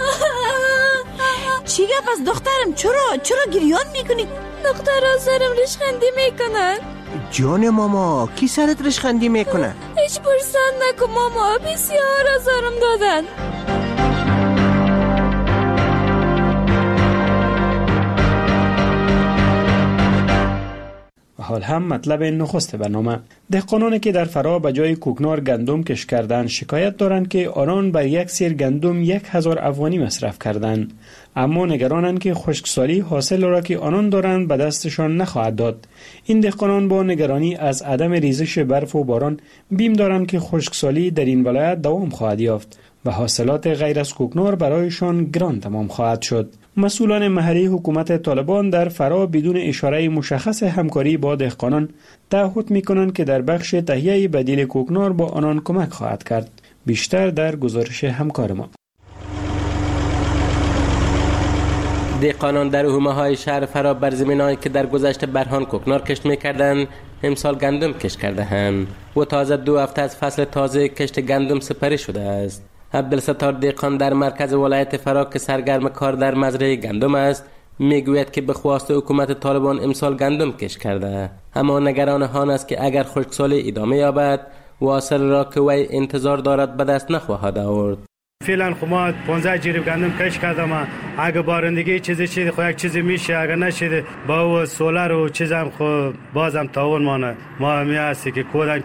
چی گپ از دخترم؟ چرا گریان میکنی؟ دخترها سرم ریشخندی میکنن. جان ماما، کی سرت ریشخندی میکنه؟ هیچ پرسان نکن ماما، بسیار آزارم دادن. حال هم مطلب نخست برنامه. دهقانانی که در فرا به جای کوکنار گندم کش کردند شکایت دارند که آنان بر یک سیر گندم 1000 افغانی مصرف کردند، اما نگرانند که خشکسالی حاصل را که آنان دارند به دستشان نخواهد داد. این دهقانان با نگرانی از عدم ریزش برف و باران بیم دارند که خشکسالی در این ولایت دوام خواهد یافت و حاصلات غیر از کوکنار برایشان گران تمام خواهد شد. مسئولان محلی حکومت طالبان در فرا بدون اشاره مشخص همکاری با دهقانان تعهد می‌کنند که در بخش تهیه بدیل کوکنار با آنان کمک خواهد کرد. بیشتر در گزارش همکار ما. دهقانان در حومه‌های شهر فرا بر زمینایی که در گذشته برهان کوکنار کشت می‌کردند امسال گندم کشت کرده‌اند و تازه 2 هفته از فصل تازه کشت گندم سپری شده است. عبدالستار دهقان در مرکز ولایت فرا که سرگرم کار در مزرعه گندم است میگوید که به خواست حکومت طالبان امسال گندم کش کرده، اما نگران آن است که اگر خشکسالی ادامه یابد واصل را که وی انتظار دارد به دست نخواهد آورد. فعلا خب ما 15 جریب گندم کش کردم. اگه بارندگی چیزی شد خب یک چیزی میشه، اگر نشد با سولر و چیزم خب بازم تاون مانه. ما می هستی که کودن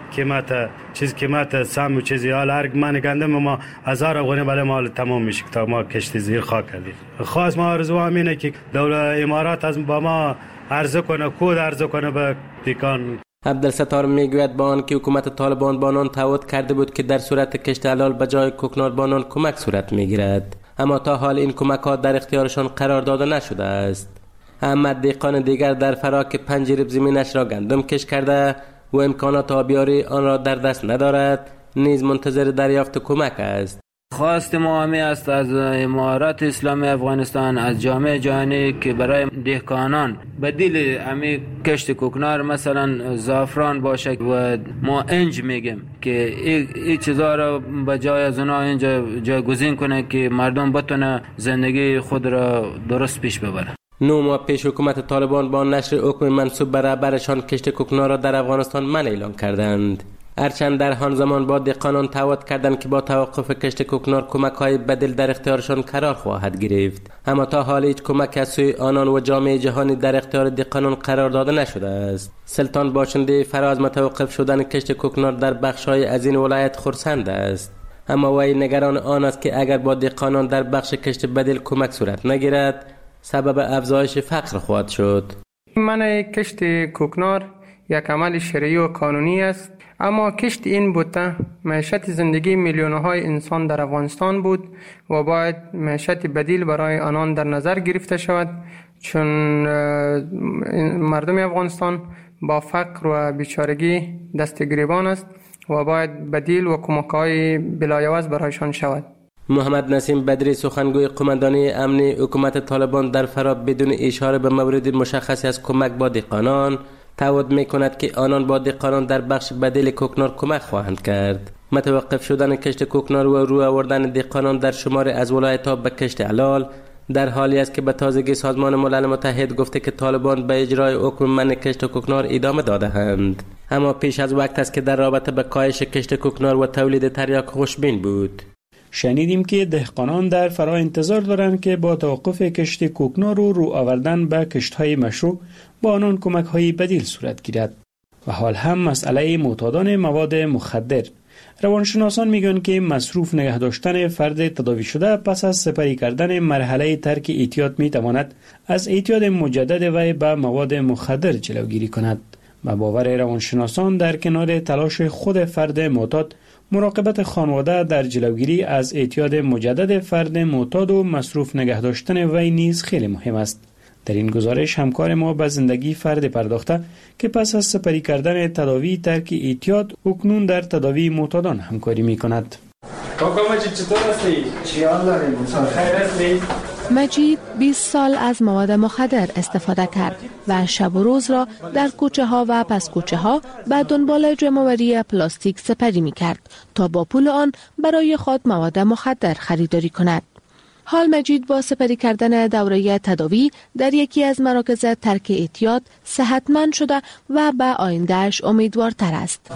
قیمت سم و چیزی حال هر من گندم ما 1000 افغانی برای ما تمام میشه تا ما کشتی زیر خاک کردیم. خاص ما آرزو همینه که دولت امارات از با ما عرضه کنه، کود عرضه کنه به دیکان. عبدالستار میگوید با آنکه حکومت طالبان با آنان تعهد کرده بود که در صورت کشت حلال به جای کوکنار با آنان کمک صورت میگیرد، اما تا حال این کمک ها در اختیارشان قرار داده نشده است. احمد دیقان دیگر در فرا که 5 جریب زمینش را گندم کش کرده و امکانات آبیاری آن را در دست ندارد، نیز منتظر دریافت کمک است. خواست ما همی است از امارات اسلامی افغانستان، از جامعه جهانی که برای دهقانان بدیل امی کشت کوکنار مثلا زعفران باشه و ما انج میگیم که این چیزا را به جای از اونا اینجا جایگزین کنه که مردم بتونه زندگی خود را درست پیش ببره. 9 ماه پیش حکومت طالبان با نشر حکم منصوب بر رهبرشان کشت کوکنار را در افغانستان منع اعلان کردند. هرچند در آن زمان با دهقانان تعهد کردند که با توقف کشت کوکنار کمک‌های بدیل در اختیارشان قرار خواهد گرفت، اما تا حال هیچ کمک از سوی آنان و جامعه جهانی در اختیار دهقانان قرار داده نشده است. سلطان باشنده فرا از متوقف شدن کشت کوکنار در بخش‌های از این ولایت خرسند است، اما وی نگران آن است که اگر با دهقانان در بخش کشت بدیل کمک صورت نگیرد سبب افزایش فقر خواهد شد. منع کشت کوکنار یک عمل شرعی و قانونی است، اما کشت این بوته معیشت زندگی میلیون‌های انسان در افغانستان بود و باید معیشت بدیل برای آنان در نظر گرفته شود، چون مردم افغانستان با فقر و بیچارگی دست گریبان است و باید بدیل و کمک‌های بلایعوض برایشان شود. محمد نسیم بدری سخنگوی قماندانی امنی حکومت طالبان در فرا بدون اشاره به مورد مشخصی از کمک با دهقانان تعهد می‌کند که آنان با دهقانان در بخش بدیل کوکنار کمک خواهند کرد. متوقف شدن کشت کوکنار و رو آوردن دهقانان در شمار از ولایت‌ها به کشت حلال در حالی است که به تازگی سازمان ملل متحد گفته که طالبان به اجرای حکم منع کشت کوکنار ادامه داده‌اند، اما پیش از وقت است که در رابطه به کاهش کشت کوکنار و تولید تریاک خوشبین بود. شنیدیم که دهقانان در فرا انتظار دارند که با توقف کشت کوکنار و رو آوردن به کشت‌های مشروع با آنان کمک‌های بدیل صورت گیرد. و حال هم مسئله معتادان مواد مخدر. روانشناسان میگن که مصروف نگه داشتن فرد تداوی شده پس از سپری کردن مرحله ترک اعتیاد میتواند از اعتیاد مجدد وی به مواد مخدر جلوگیری کند. و باور روانشناسان در کنار تلاش خود فرد معتاد، مراقبت خانواده در جلوگیری از اعتیاد مجدد فرد معتاد و مصروف نگه داشتن وی نیز خیلی مهم است. در این گزارش همکار ما به زندگی فرد پرداخته که پس از سپری کردن تداوی ترک اعتیاد اکنون در تداوی معتادان همکاری می کند. کاکا مجید چطور هستی؟ چی حال داریم؟ خیر هستی؟ مجید 20 سال از مواد مخدر استفاده کرد و شب و روز را در کوچه ها و پس کوچه ها به دنبال جمع‌آوری پلاستیک سپری می کرد تا با پول آن برای خود مواد مخدر خریداری کند. حال مجید با سپری کردن دوره تداوی در یکی از مراکز ترک اعتیاد صحتمند شده و به آیندهش امیدوارتر است.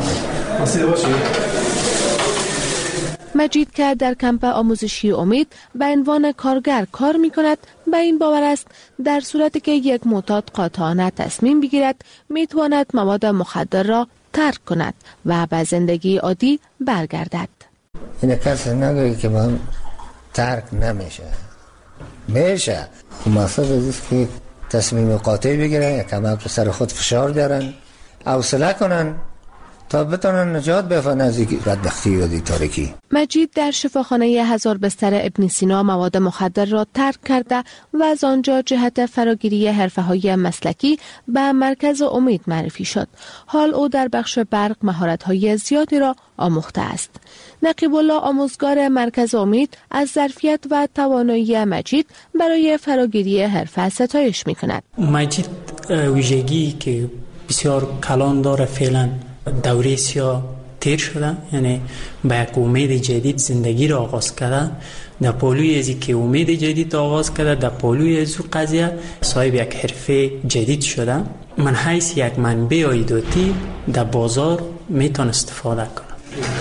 مجید که در کمپ آموزشی امید به عنوان کارگر کار می کند، به این باور است در صورتی که یک معتاد قاطعانه تصمیم بگیرد می تواند مواد مخدر را ترک کند و به زندگی عادی برگردد. این کسی نگویی که من ترک نمیشه، میشه. مفروض است که تصمیم قاطع بگیرن، یک کمک به سر خود فشار بیارن، حوصله کنن تا بتونن نجات بفن از این بدبختی و تاریکی. مجید در شفاخانه 1000 بستر ابن سینا مواد مخدر را ترک کرده و از آنجا جهت فراگیری حرفه‌های مسلکی به مرکز امید معرفی شد. حال او در بخش برق مهارت‌های زیادی را آموخته است. نقیب الله آموزگار مرکز امید از ظرفیت و توانایی مجید برای فراگیری حرفه ستایش می‌کند. مجید ویژگی که بسیار کلان داره، فعلا دوره سیاه تیر شده، یعنی با یک امید جدید زندگی را آغاز کرده. در پالوی ازی که امید جدید آغاز کرده، در پالوی ازو قضیه صاحب یک حرفه جدید شده. من حیث یک منبع عایداتی در بازار میتون استفاده کنم.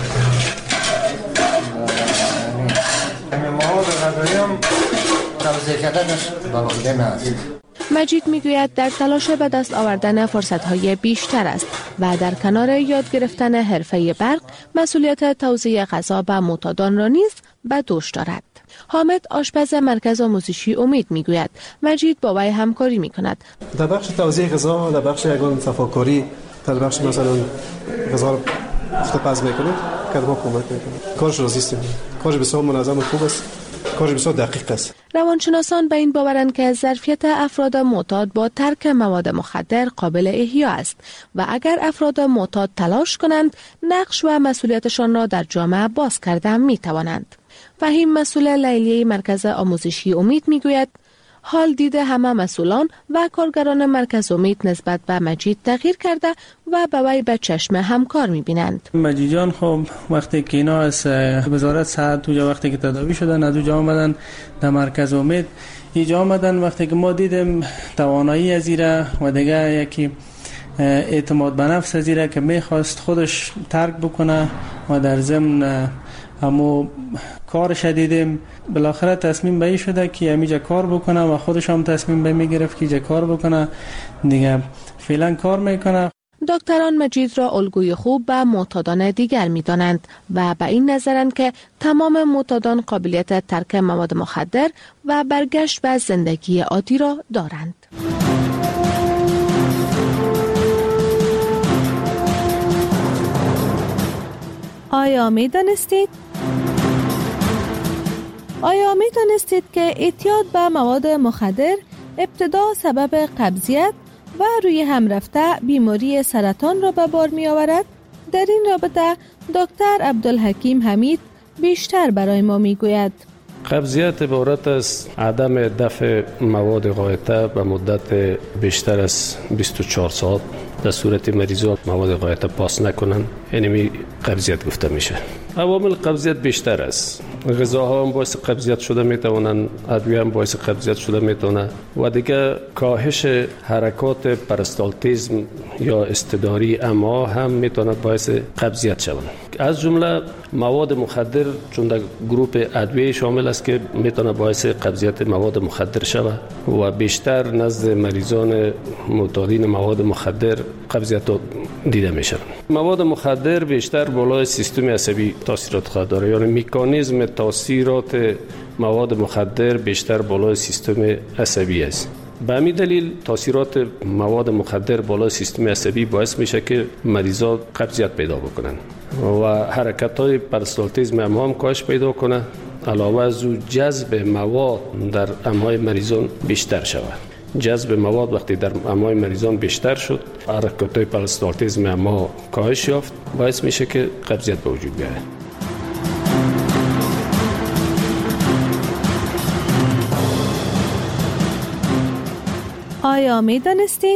مجید میگوید در تلاش به دست آوردن فرصت‌های بیشتر است و در کنار یاد گرفتن حرفه برق، مسئولیت توزیع غذا به معتادان را نیز به دوش دارد. حامد آشپز مرکز آموزشی امید میگوید مجید با وی همکاری میکند. در بخش توزیع غذا، در بخش یگان صفاکاری، در بخش مثلا غذا را پز میکنه، که ما کمک میکنه. کارش را زیستیم. کارش بسیار منظم و خوب است. کارش بسیار دقیق است. روانشناسان به این باورند که ظرفیت افراد معتاد با ترک مواد مخدر قابل احیا است و اگر افراد معتاد تلاش کنند، نقش و مسئولیتشان را در جامعه باز کرده می توانند. فهیم مسئول لیلیه مرکز آموزشی امید میگوید حال دیده همه مسئولان و کارگران مرکز امید نسبت به مجید تغییر کرده و به وی به چشم همکار میبینند. مجید جان خب وقتی که اینا از وزارت صحت توجا وقتی که تداوی شدن از اونجا آمدن در مرکز امید، اینجا آمدن وقتی که ما دیدیم توانایی از ایره و دیگه یکی اعتماد به نفس از ایره که میخواست خودش ترک بکنه و در ضمن اما کارش دیدیم، بالاخره تصمیم به این شده که همیجا کار بکنه و خودش هم تصمیم به میگرفت که اینجا کار بکنه، دیگه فعلا کار میکنه. دکتران مجید را الگوی خوب به معتادان دیگر میدانند و به این نظرند که تمام معتادان قابلیت ترک مواد مخدر و برگشت به زندگی عادی را دارند. آیا می دانستید که اعتیاد به مواد مخدر ابتدا سبب قبضیت و روی هم رفته بیماری سرطان را به بار می آورد؟ در این رابطه دکتر عبدالحکیم حمید بیشتر برای ما می گوید. قبضیت عبارت از عدم دفع مواد غایطه به مدت بیشتر از 24 ساعت در صورت مریضان مواد غایطه پاس نکنن، یعنی قبضیت گفته میشه. عوامل قبضیت بیشتر است. غذاها هم باعث قبضیت شده میتونن، ادویه هم باعث قبضیت شده میتونه و دیگه کاهش حرکات پرستالتیزم یا استداری اما هم میتونه باعث قبضیت شوند. از جمله مواد مخدر چون در گروه ادویه شامل است که میتونه باعث قبضیت مواد مخدر شود و بیشتر نزد مریضان معتادین مواد مخدر قبضیت دیده میشه. مواد مخدر بیشتر بالای سیستم عصبی تاثیرات خواهد داره، یعنی مکانیزم تاثیرات مواد مخدر بیشتر بالای سیستم عصبی است. به همین دلیل تاثیرات مواد مخدر بالای سیستم عصبی باعث میشه که مریضان قبضیت پیدا بکنن و حرکت‌های پرستالتیزم هم کاهش پیدا کنه. علاوه از او جذب مواد در امعای مریضان بیشتر شود. جذب مواد وقتی در امعای مریضان بیشتر شد، حرکت‌های پرستالتیزم اما کاهش یافت، باعث میشه که قبضیت به وجود بیاید. آیا می دانستید؟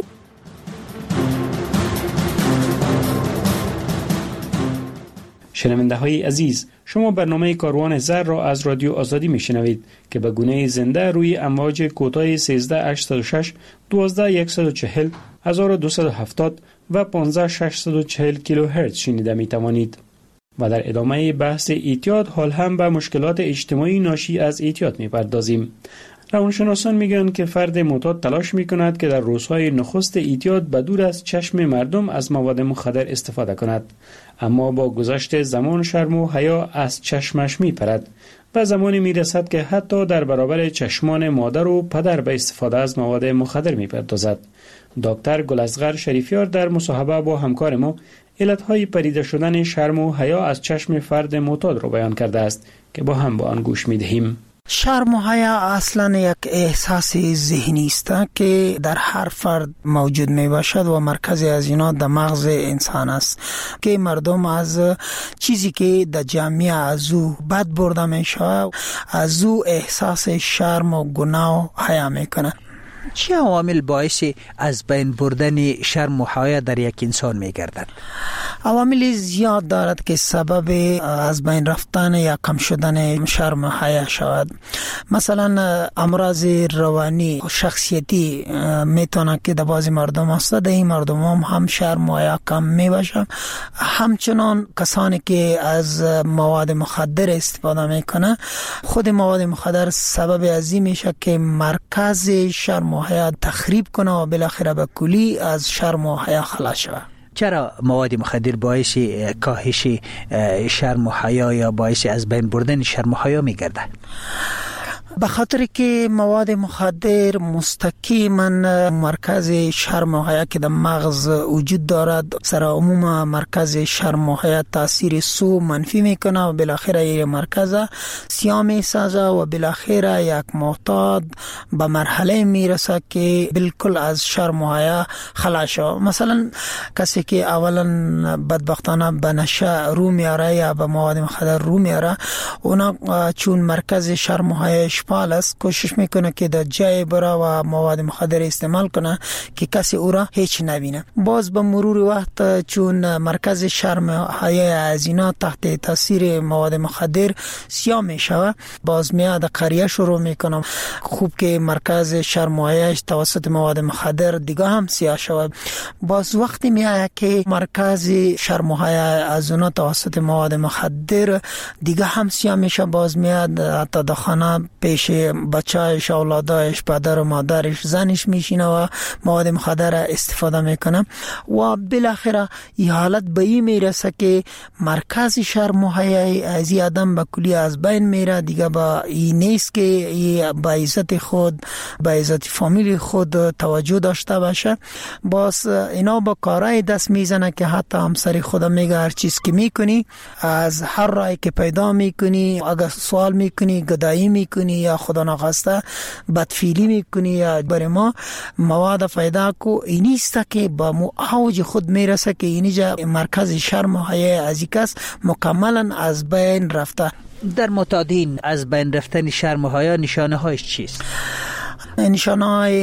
شنونده های عزیز، شما برنامه کاروان زر را از رادیو آزادی می شنوید که به گونه زنده روی امواج کوتاه 13806 12140 1270 و 15640 کیلوهرتز شنیده می توانید. و در ادامه بحث اعتیاد حال هم به مشکلات اجتماعی ناشی از اعتیاد می پردازیم. روانشناسان میگویند که فرد معتاد تلاش میکند که در روزهای نخست اعتیاد به دور از چشم مردم از مواد مخدر استفاده کند، اما با گذشت زمان شرم و حیا از چشمش میپرد و زمانی میرسد که حتی در برابر چشمان مادر و پدر به استفاده از مواد مخدر میپردازد. دکتر گل‌اصغر شریفیار در مصاحبه با همکار ما علتهای پریده شدن شرم و حیا از چشم فرد معتاد را بیان کرده است که با هم آن گوش میدهیم. شرم و حیا اصلا یک احساس ذهنی است که در هر فرد موجود می باشد و مرکز از اینا در مغز انسان است که مردم از چیزی که در جامعه از او بد برده می شود از او احساس شرم و گناه و حیا می کنند. چه عوامل باعث از بین بردن شرم و حیا در یک انسان می گردند؟ عوامل زیاد دارد که سبب از بین رفتن یا کم شدن شرم و حیا شود. مثلا امراض روانی و شخصیتی میتونه که در بعضی مردم است، در این مردم هم شرم و حیا کم میباشه. همچنان کسانی که از مواد مخدر استفاده میکنه، خود مواد مخدر سبب ازی میشه که مرکز شرم و حیا تخریب کنه و بالاخره به کلی از شرم و حیا خلاص شود. چرا مواد مخدر باعث کاهش شرم و حیا یا باعث از بین بردن شرم و حیا میگرده؟ به خاطر که مواد مخدر مستقیما مرکز شرم و حیا که در مغز وجود دارد سر عموم مرکز شرم و حیا تاثیر سو منفی میکنه و بالاخره این مرکز سیاه میسازه و بالاخره یک معتاد به مرحله میرسه که بالکل از شرم و حیا خلاص شود. مثلا کسی که اولا بدبختانه به نشه رو میاره یا به مواد مخدر رو میاره، اونا چون مرکز شرم و حیاش فعال است کوشش میکنه که در جای بره و مواد مخدر استعمال کنه که کسی او را هیچ نبینه. باز به مرور وقت چون مرکز شرم و حیا از اینا تحت تاثیر مواد مخدر سیاه میشه، باز میاد قریه شروع میکنه. خوب که مرکز شرم و حیاش توسط مواد مخدر دیگه هم سیاه شود، باز وقتی میاد که مرکز شرم و حیا از اونا توسط مواد مخدر دیگه هم سیاه میشه، باز میاد حتی در خانه پیش بچه‌اش، اولادایش، پدر و مادرش، زنش میشینه و مواد مخدر استفاده میکنه و بالاخره این حالت به این میرسه که مرکز شرم و حیا از این آدم به کلی از بین میره. دیگه با این نیست که به عزت خود، به عزت فامیل خود توجه داشته باشه. باز اینا با کارهای دست میزنه که حتی همسر خود میگه هر چیز که میکنی، از هر راهی که پیدا میکنی، اگر سوال میکنی، گدایی میکنی یا خدا نخواسته بدفعلی میکنی یا برای ما مواد پیدا کو، اینیست که با مو اوج خود میرسه که اینجا مرکز شرم و حیا از یک کس مکملا از بین رفته. در معتادین از بین رفتن شرم و حیا نشانه هایش چیست؟ نشانه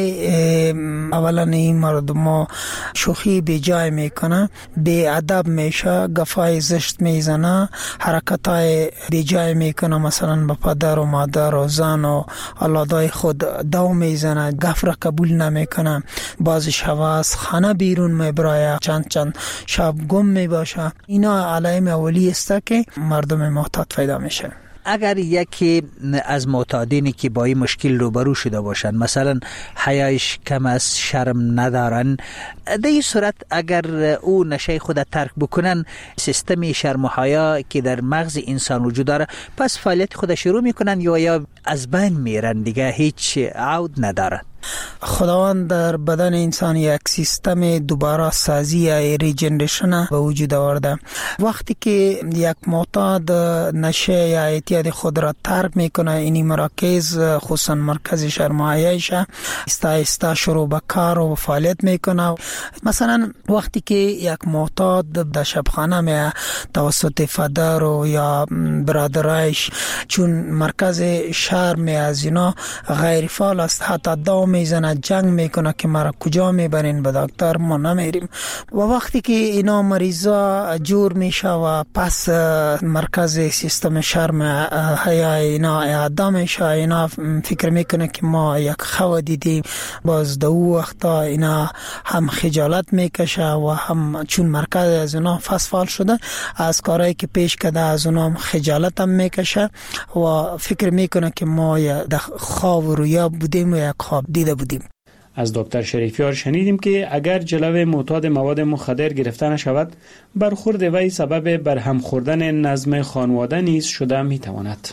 های اولا این مردم شوخی بی جای میکنه، بی ادب میشه، گفای زشت میزنه، حرکت های بی جای میکنه، مثلا به پدر و مادر و زن و اولادای خود دو میزنه، گف را قبول نمیکنه، بعضی شب از خانه بیرون میبرایه، چند شب گم میباشه. اینا علائم اولی است که مردم معتاد پیدا میشه. اگر یکی از معتادینی که با این مشکل روبرو شده باشند، مثلا حیایش کم از شرم ندارن، در این صورت اگر او نشه خود ترک بکنن، سیستم شرم و حیا که در مغز انسان وجود داره پس فعالیت خود شروع میکنن یا از بین میرن، دیگه هیچ عود ندارن. خداوند در بدن انسان یک سیستم دوباره سازی یا ریجنریشن به وجود آورده. وقتی که یک معتاد نشه یا اعتیاد خود را ترک میکنه، اینی مراکز خصوصا مرکز شرم و حیاش آهسته شروع به کار و فعالیت میکنه. مثلا وقتی که یک معتاد در شبخانه می توسط پدر و یا برادرایش، چون مرکز شرم از اینا غیر فعال است، حتی دو میزنه، جنگ میکنه که مرا کجا میبرین، به دکتر ما نمیریم. و وقتی که اینا مریضا جور میشه و پس مرکز سیستم شرم حیا اینا اعاده میشه، اینا فکر میکنه که ما یک خو دیدیم، باز دو وقتا اینا هم خجالت میکشه و هم چون مرکز از اونا فعال شده، از کارهایی که پیش کرده از اونا هم خجالت هم میکشه و فکر میکنه که ما در خواب و رویا بودیم و یک خواب دیده بودیم. از دکتر شریفیار شنیدیم که اگر جلو معتاد مواد مخدر گرفته نشود، برخورد وی سبب برهم خوردن نظم خانواده نیز شده میتواند.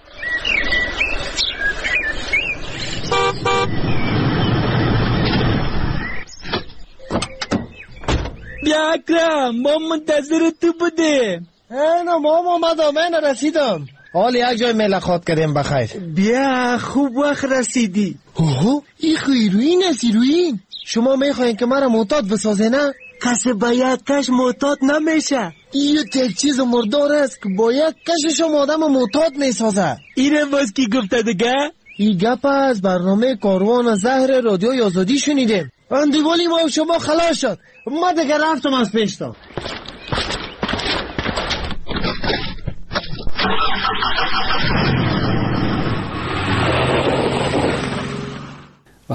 بیا اکرم، ما منتظر تو بودیم. نه ماما من رسیدم. حال یک جای ملاقات کردیم بخیر. بیا خوب وقت رسیدی. اوه این هیروئین است. هیروئین شما میخواین که مرا معتاد بسازه نه؟ کسی با یک کش معتاد نمیشه. این یک چیز مردار است که با یک کش شما آدم معتاد میسازه. اینه باز کی گفته دیگه؟ این گپ از برنامه کاروان زهر رادیوی آزادی شنیدیم. اندیوالی ما شما خلاص شد. ما دیگه رفتم از پیشتم.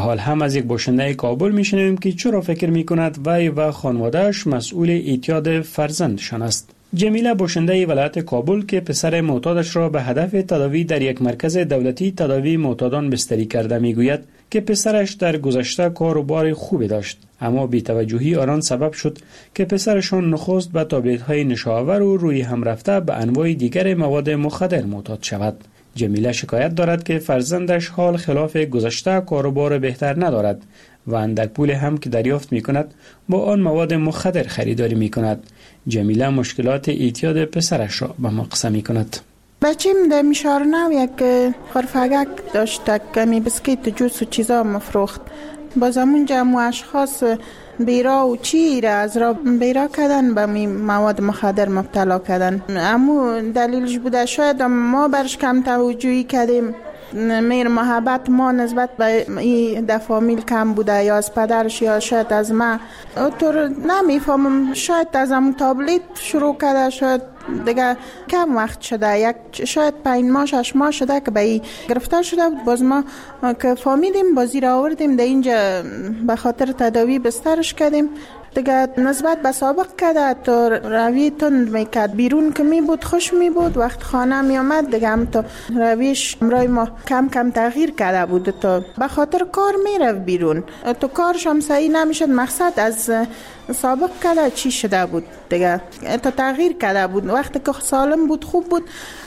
حال هم از یک باشنده کابل میشنویم که چرا فکر میکند وی و خانوادهش مسئول اعتیاد فرزندشان است. جمیله باشنده ولایت کابل که پسر معتادش را به هدف تداوی در یک مرکز دولتی تداوی معتادان بستری کرده میگوید که پسرش در گذشته کار و بار خوبی داشت، اما بی‌توجهی آن سبب شد که پسرشان نخست به تابلت های نشاور و روی هم رفته به انواع دیگر مواد مخدر معتاد شود. جمیله شکایت دارد که فرزندش حال خلاف گذشته کار و بار بهتر ندارد و اندک پول هم که دریافت می کند با آن مواد مخدر خریداری می کند. جمیله مشکلات اعتیاد پسرش را به ما قصه می کند. بچیم در میشارنو یک خرفگک داشت، کمی بسکیت جوس و چیزا مفروخت. باز همونجا مو اشخاص بیرا و چی را از را بیرا کردن به مواد مخدر مبتلا کردن. اما دلیلش بوده شاید ما برش کم توجهی کردیم، میر محبت ما نسبت به این در فامیل کم بوده، یا از پدرش یا شاید از ما. اونطور نمیفهمم، شاید از همون تابلت شروع کرده، شاید دیگه کم وقت شده، یک شاید 5 ماه 6 ماه شده که به این گرفتار شده بود. باز ما که فهمیدیم بازی را آوردیم در اینجا به خاطر تداوی بسترش کردیم. دیگه نسبت به سابق کرده تو روی تند میکرد، بیرون که می بود خوش می بود، وقت خانه می آمد دیگه هم تو رویش امرای ما کم کم تغییر کرده بود. تو به خاطر کار می رفت بیرون، تو کارش هم صحیح نمیشد، مقصد از سابق کرده چی شده بود دیگه تو تغییر کرده بود. وقتی که سالم بود خوب بود،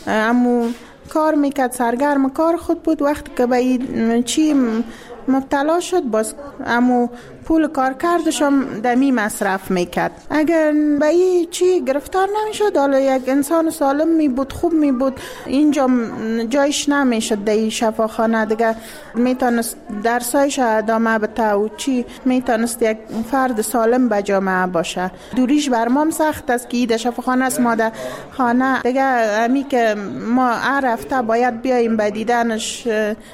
اما کار میکرد، سرگرم کار خود بود. وقتی که به چی مبتلا شد باز امو پول کار کردش هم دمی مصرف میکرد. اگر به این چی گرفتار نمیشد، حالا یک انسان سالم می بود، خوب می بود، اینجا جایش نمیشد در شفاخانه دیگه، میتونست درسایش ادامه بده و چی میتونست یک فرد سالم به جامعه باشه. دوریش بر ما سخت است که در شفاخانه است، ما در خانه دیگه امی که ما هر هفته باید بیاییم به دیدنش،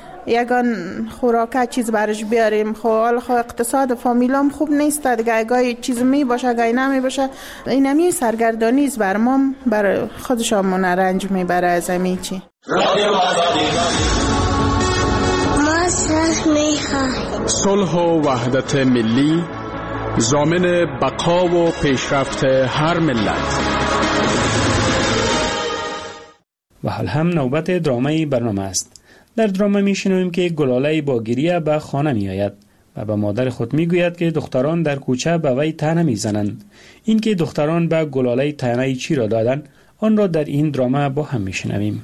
یگان خوراکه چیز برش بیاریم. خب حالا اقتصاد فامیلام خوب نیست دیگه، گاهی چیز می باشه گاهی نمی باشه. این همی سرگردانی است بر ما، بر خودشان رنج میبره از همی چی. صلح و وحدت ملی ضامن بقا و پیشرفت هر ملت. و حال هم نوبت درامه برنامه است. در درامه میشنویم که گلاله با گریه به خانه می آید و به مادر خود می گوید که دختران در کوچه به وی طعنه می زنند. این که دختران به گلاله طعنه چی را دادند آن را در این درامه با هم میشنویم.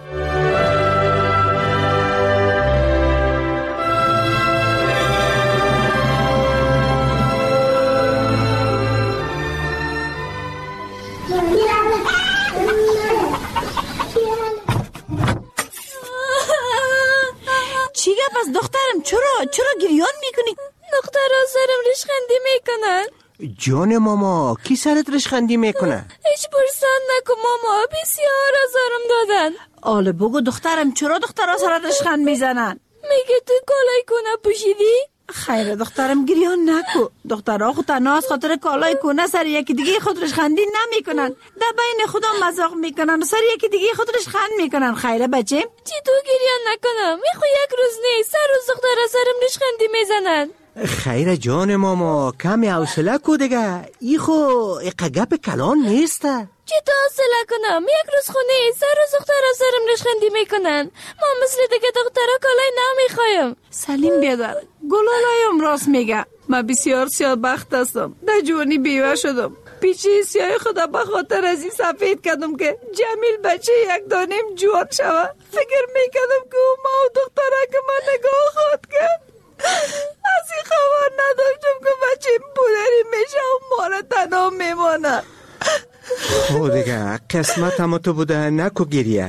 پس دخترم چرا گریان میکنی؟ دخترها سرم ریشخندی میکنن. جان ماما کی سرت ریشخندی میکنه؟ هیچ پرسان نکن ماما، بسیار آزارم دادن. آله بگو دخترم چرا دخترها سرت ریشخند میزنن؟ میگه تو کالای کنه پوشیدی؟ خیره دخترم گریان نکو. دخترها خود تنها از خاطر کالای کنه سر یکی دیگه خود ریشخندی نمیکنن، در بین خدا مذاق میکنن و سر یکی دیگه خود ریشخند میکنن. خیره بچه چی تو گریان نکنم؟ میخوای یک روز نیست سر روز دخترها سرم ریشخندی میزنن. خیره جان ماما کمی حوصله کو دیگه، ای خو گپ کلان نیسته. چی تو حوصله کنم؟ یک روز خونه سر روز دخترها سرم ریشخندی میکنن. ما مثل دیگه دخترها کالای نمیخوایم. سلیم بیادر گلالایم راست میگه. من بسیار سیاه بخت هستم، در جوانی بیوه شدم، پیچی سیاه خدا به خاطر از این سفید کردم که جمیل بچه یک دانیم جوان شوه. فکر میکردم که او ما و دختره که من نگاه خود کرد، از این خبر نداشتم که بچه پودری میشه و ما را تنها میمانه. خود دیگه قسمت هم تو بوده نکو گریه.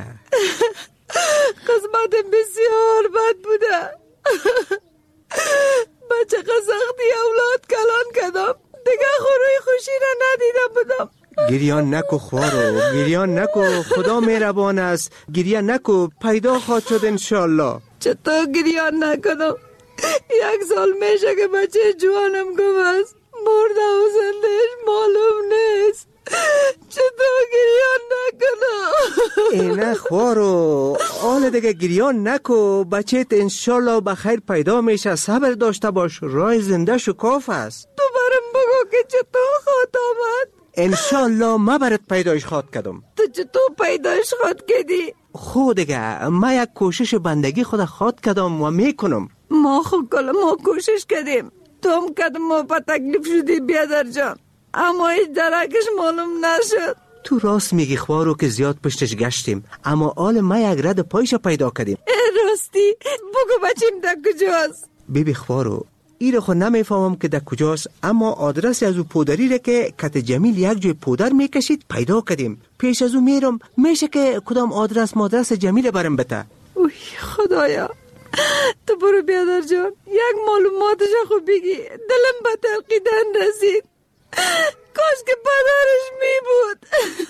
قسمت بسیار بد بوده. بچه سختی اولاد کلان کردم، دیگه خوروی خوشی را ندیدم بودم. گریان نکو خوارو، گریان نکو، خدا مهربان است. گریان نکو، پیدا خواهد شد انشالله. چطور گریان نکنم؟ 1 سال میشه که بچه جوانم گم است، مرده و زندهش معلوم نیست. چطور گریان نکنم؟ اینه خوارو حال دیگه گریان نکو. بچهت انشالله بخیر پیدا میشه. صبر داشته باش. راه زنده شو کاف است. تو برم بگو که چطور خود آمد. انشالله ما برات پیدایش خواد کردم. تو چطور پیدایش خواد کردی؟ خود دیگه ما یک کوشش بندگی خود خواد کردم و میکنم. ما خود کلا ما کوشش کردیم. تو هم کدم ما با تکلیف شدی بیادر جان، اما هیچ درکش معلوم نشد. تو راست میگی خوارو که زیاد پشتش گشتیم، اما آل ما یک رد پایش پیدا کردیم. راستی بگو بچیم در کجاست؟ بیبی خوارو ایره خود نمیفهمم که در کجاست، اما آدرس از او پودری را که کت جمیل یک جای پودر میکشید پیدا کردیم. پیش از او میرم میشه که کدام آدرس جمیل برم بته. اوی خدایا، تو برو بیادر جان، یک معلوماتش خود بگی. دلم به تلقیدن رسید. کاش که پدرش می بود.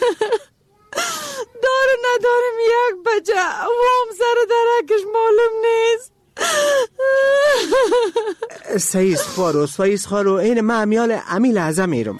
داره ندارم یک بچه وام سر درکش معلوم نیست. سعیز خارو این ما امیال امیل اعظم میرم.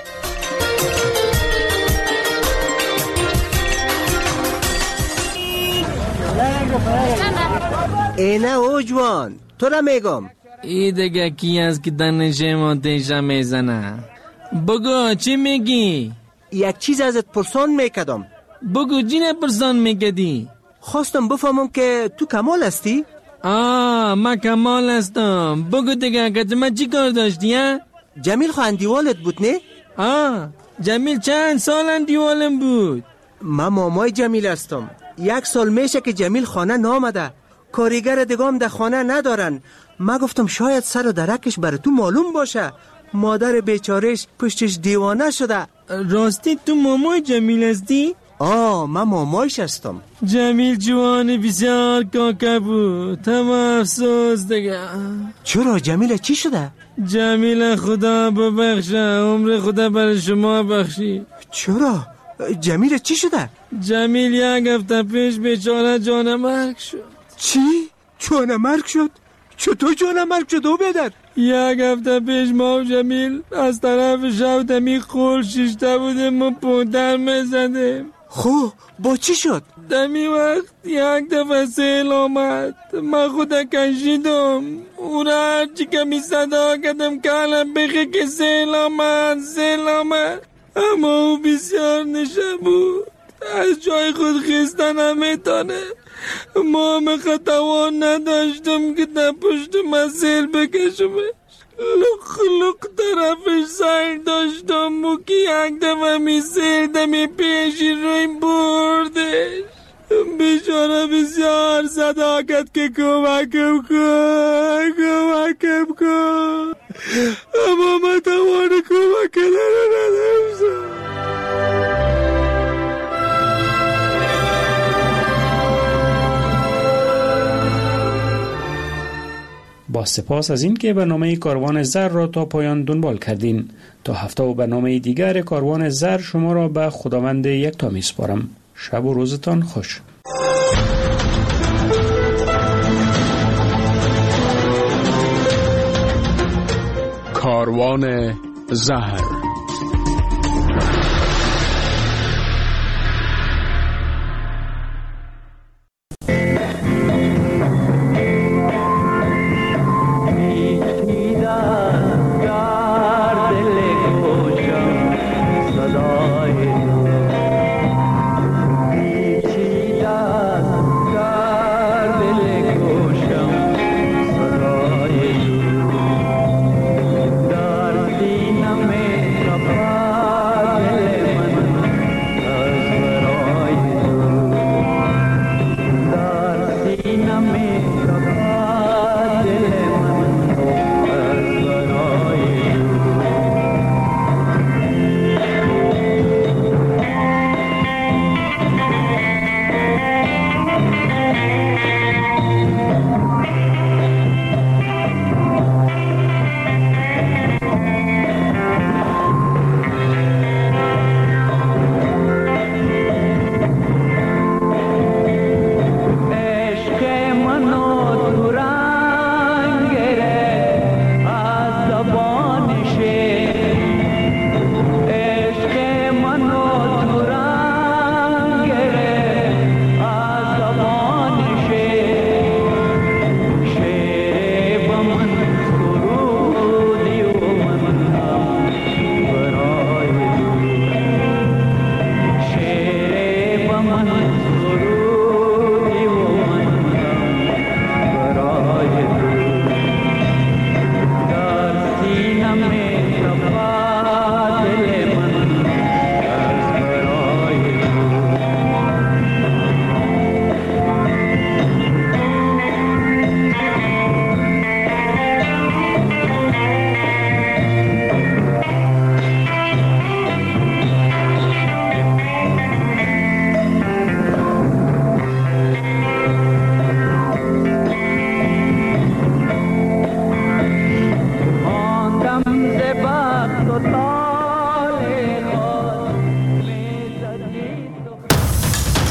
اینه او جوان تو را میگم. ای دیگه کی است که دنشه مانتیشا میزنه؟ بگو چی میگی؟ یک چیز ازت پرسان میکدم. بگو جینه پرسان میکدی؟ خواستم بفهمم که تو کمال هستی؟ ما کمال هستم. بگو دیگه که من چی کار داشتی ها؟ جمیل خو اندیوالت بود نه؟ جمیل چند سال اندیوالم بود؟ من مامای جمیل هستم. 1 سال میشه که جمیل خانه نامده. کاریگر دیگام در خانه ندارن. ما گفتم شاید سر و درکش بر تو معلوم باشه. مادر بیچارش پشتش دیوانه شده. راستی تو مامای جمیل هستی؟ من مامایش هستم. جمیل جوان بسیار کاکا بود. تمام افسوس دیگه. چرا جمیل چی شده؟ جمیل خدا ببخشه، عمر خدا برای شما بخشی. چرا؟ جمیل چی شده؟ جمیل 1 هفته پیش بیچاره جانمرگ شد. چی؟ جانمرگ شد؟ چطور جانمرگ شد او بیادر؟ 1 هفته پیش ما و جمیل از طرف شودمی خور شیشته بودیم و پودر میزدیم. خب با چی شد؟ دمی وقت 1 دفعه سیل آمد. من خودم کشیدم. او را هرچی کمی صدا کردم که الان بخی که سیل آمد. اما او بسیار نشه بود. از جای خود خیستن نمیتانه. ما توان نداشتم که در پشت مسیل بکشمش. لق طرفش سر داشتم و که 1 دفعه میسیل دمی پیشی روی بردش. بیچاره بسیار صدا کرد که کمکم کن. اما من توان کمک کردن نداشتم. با سپاس از این که برنامه کاروان زر را تا پایان دنبال کردین. تا هفته و برنامه دیگر کاروان زر شما را به خداوند یکتا می سپارم. شب و روزتان خوش. کاروان زر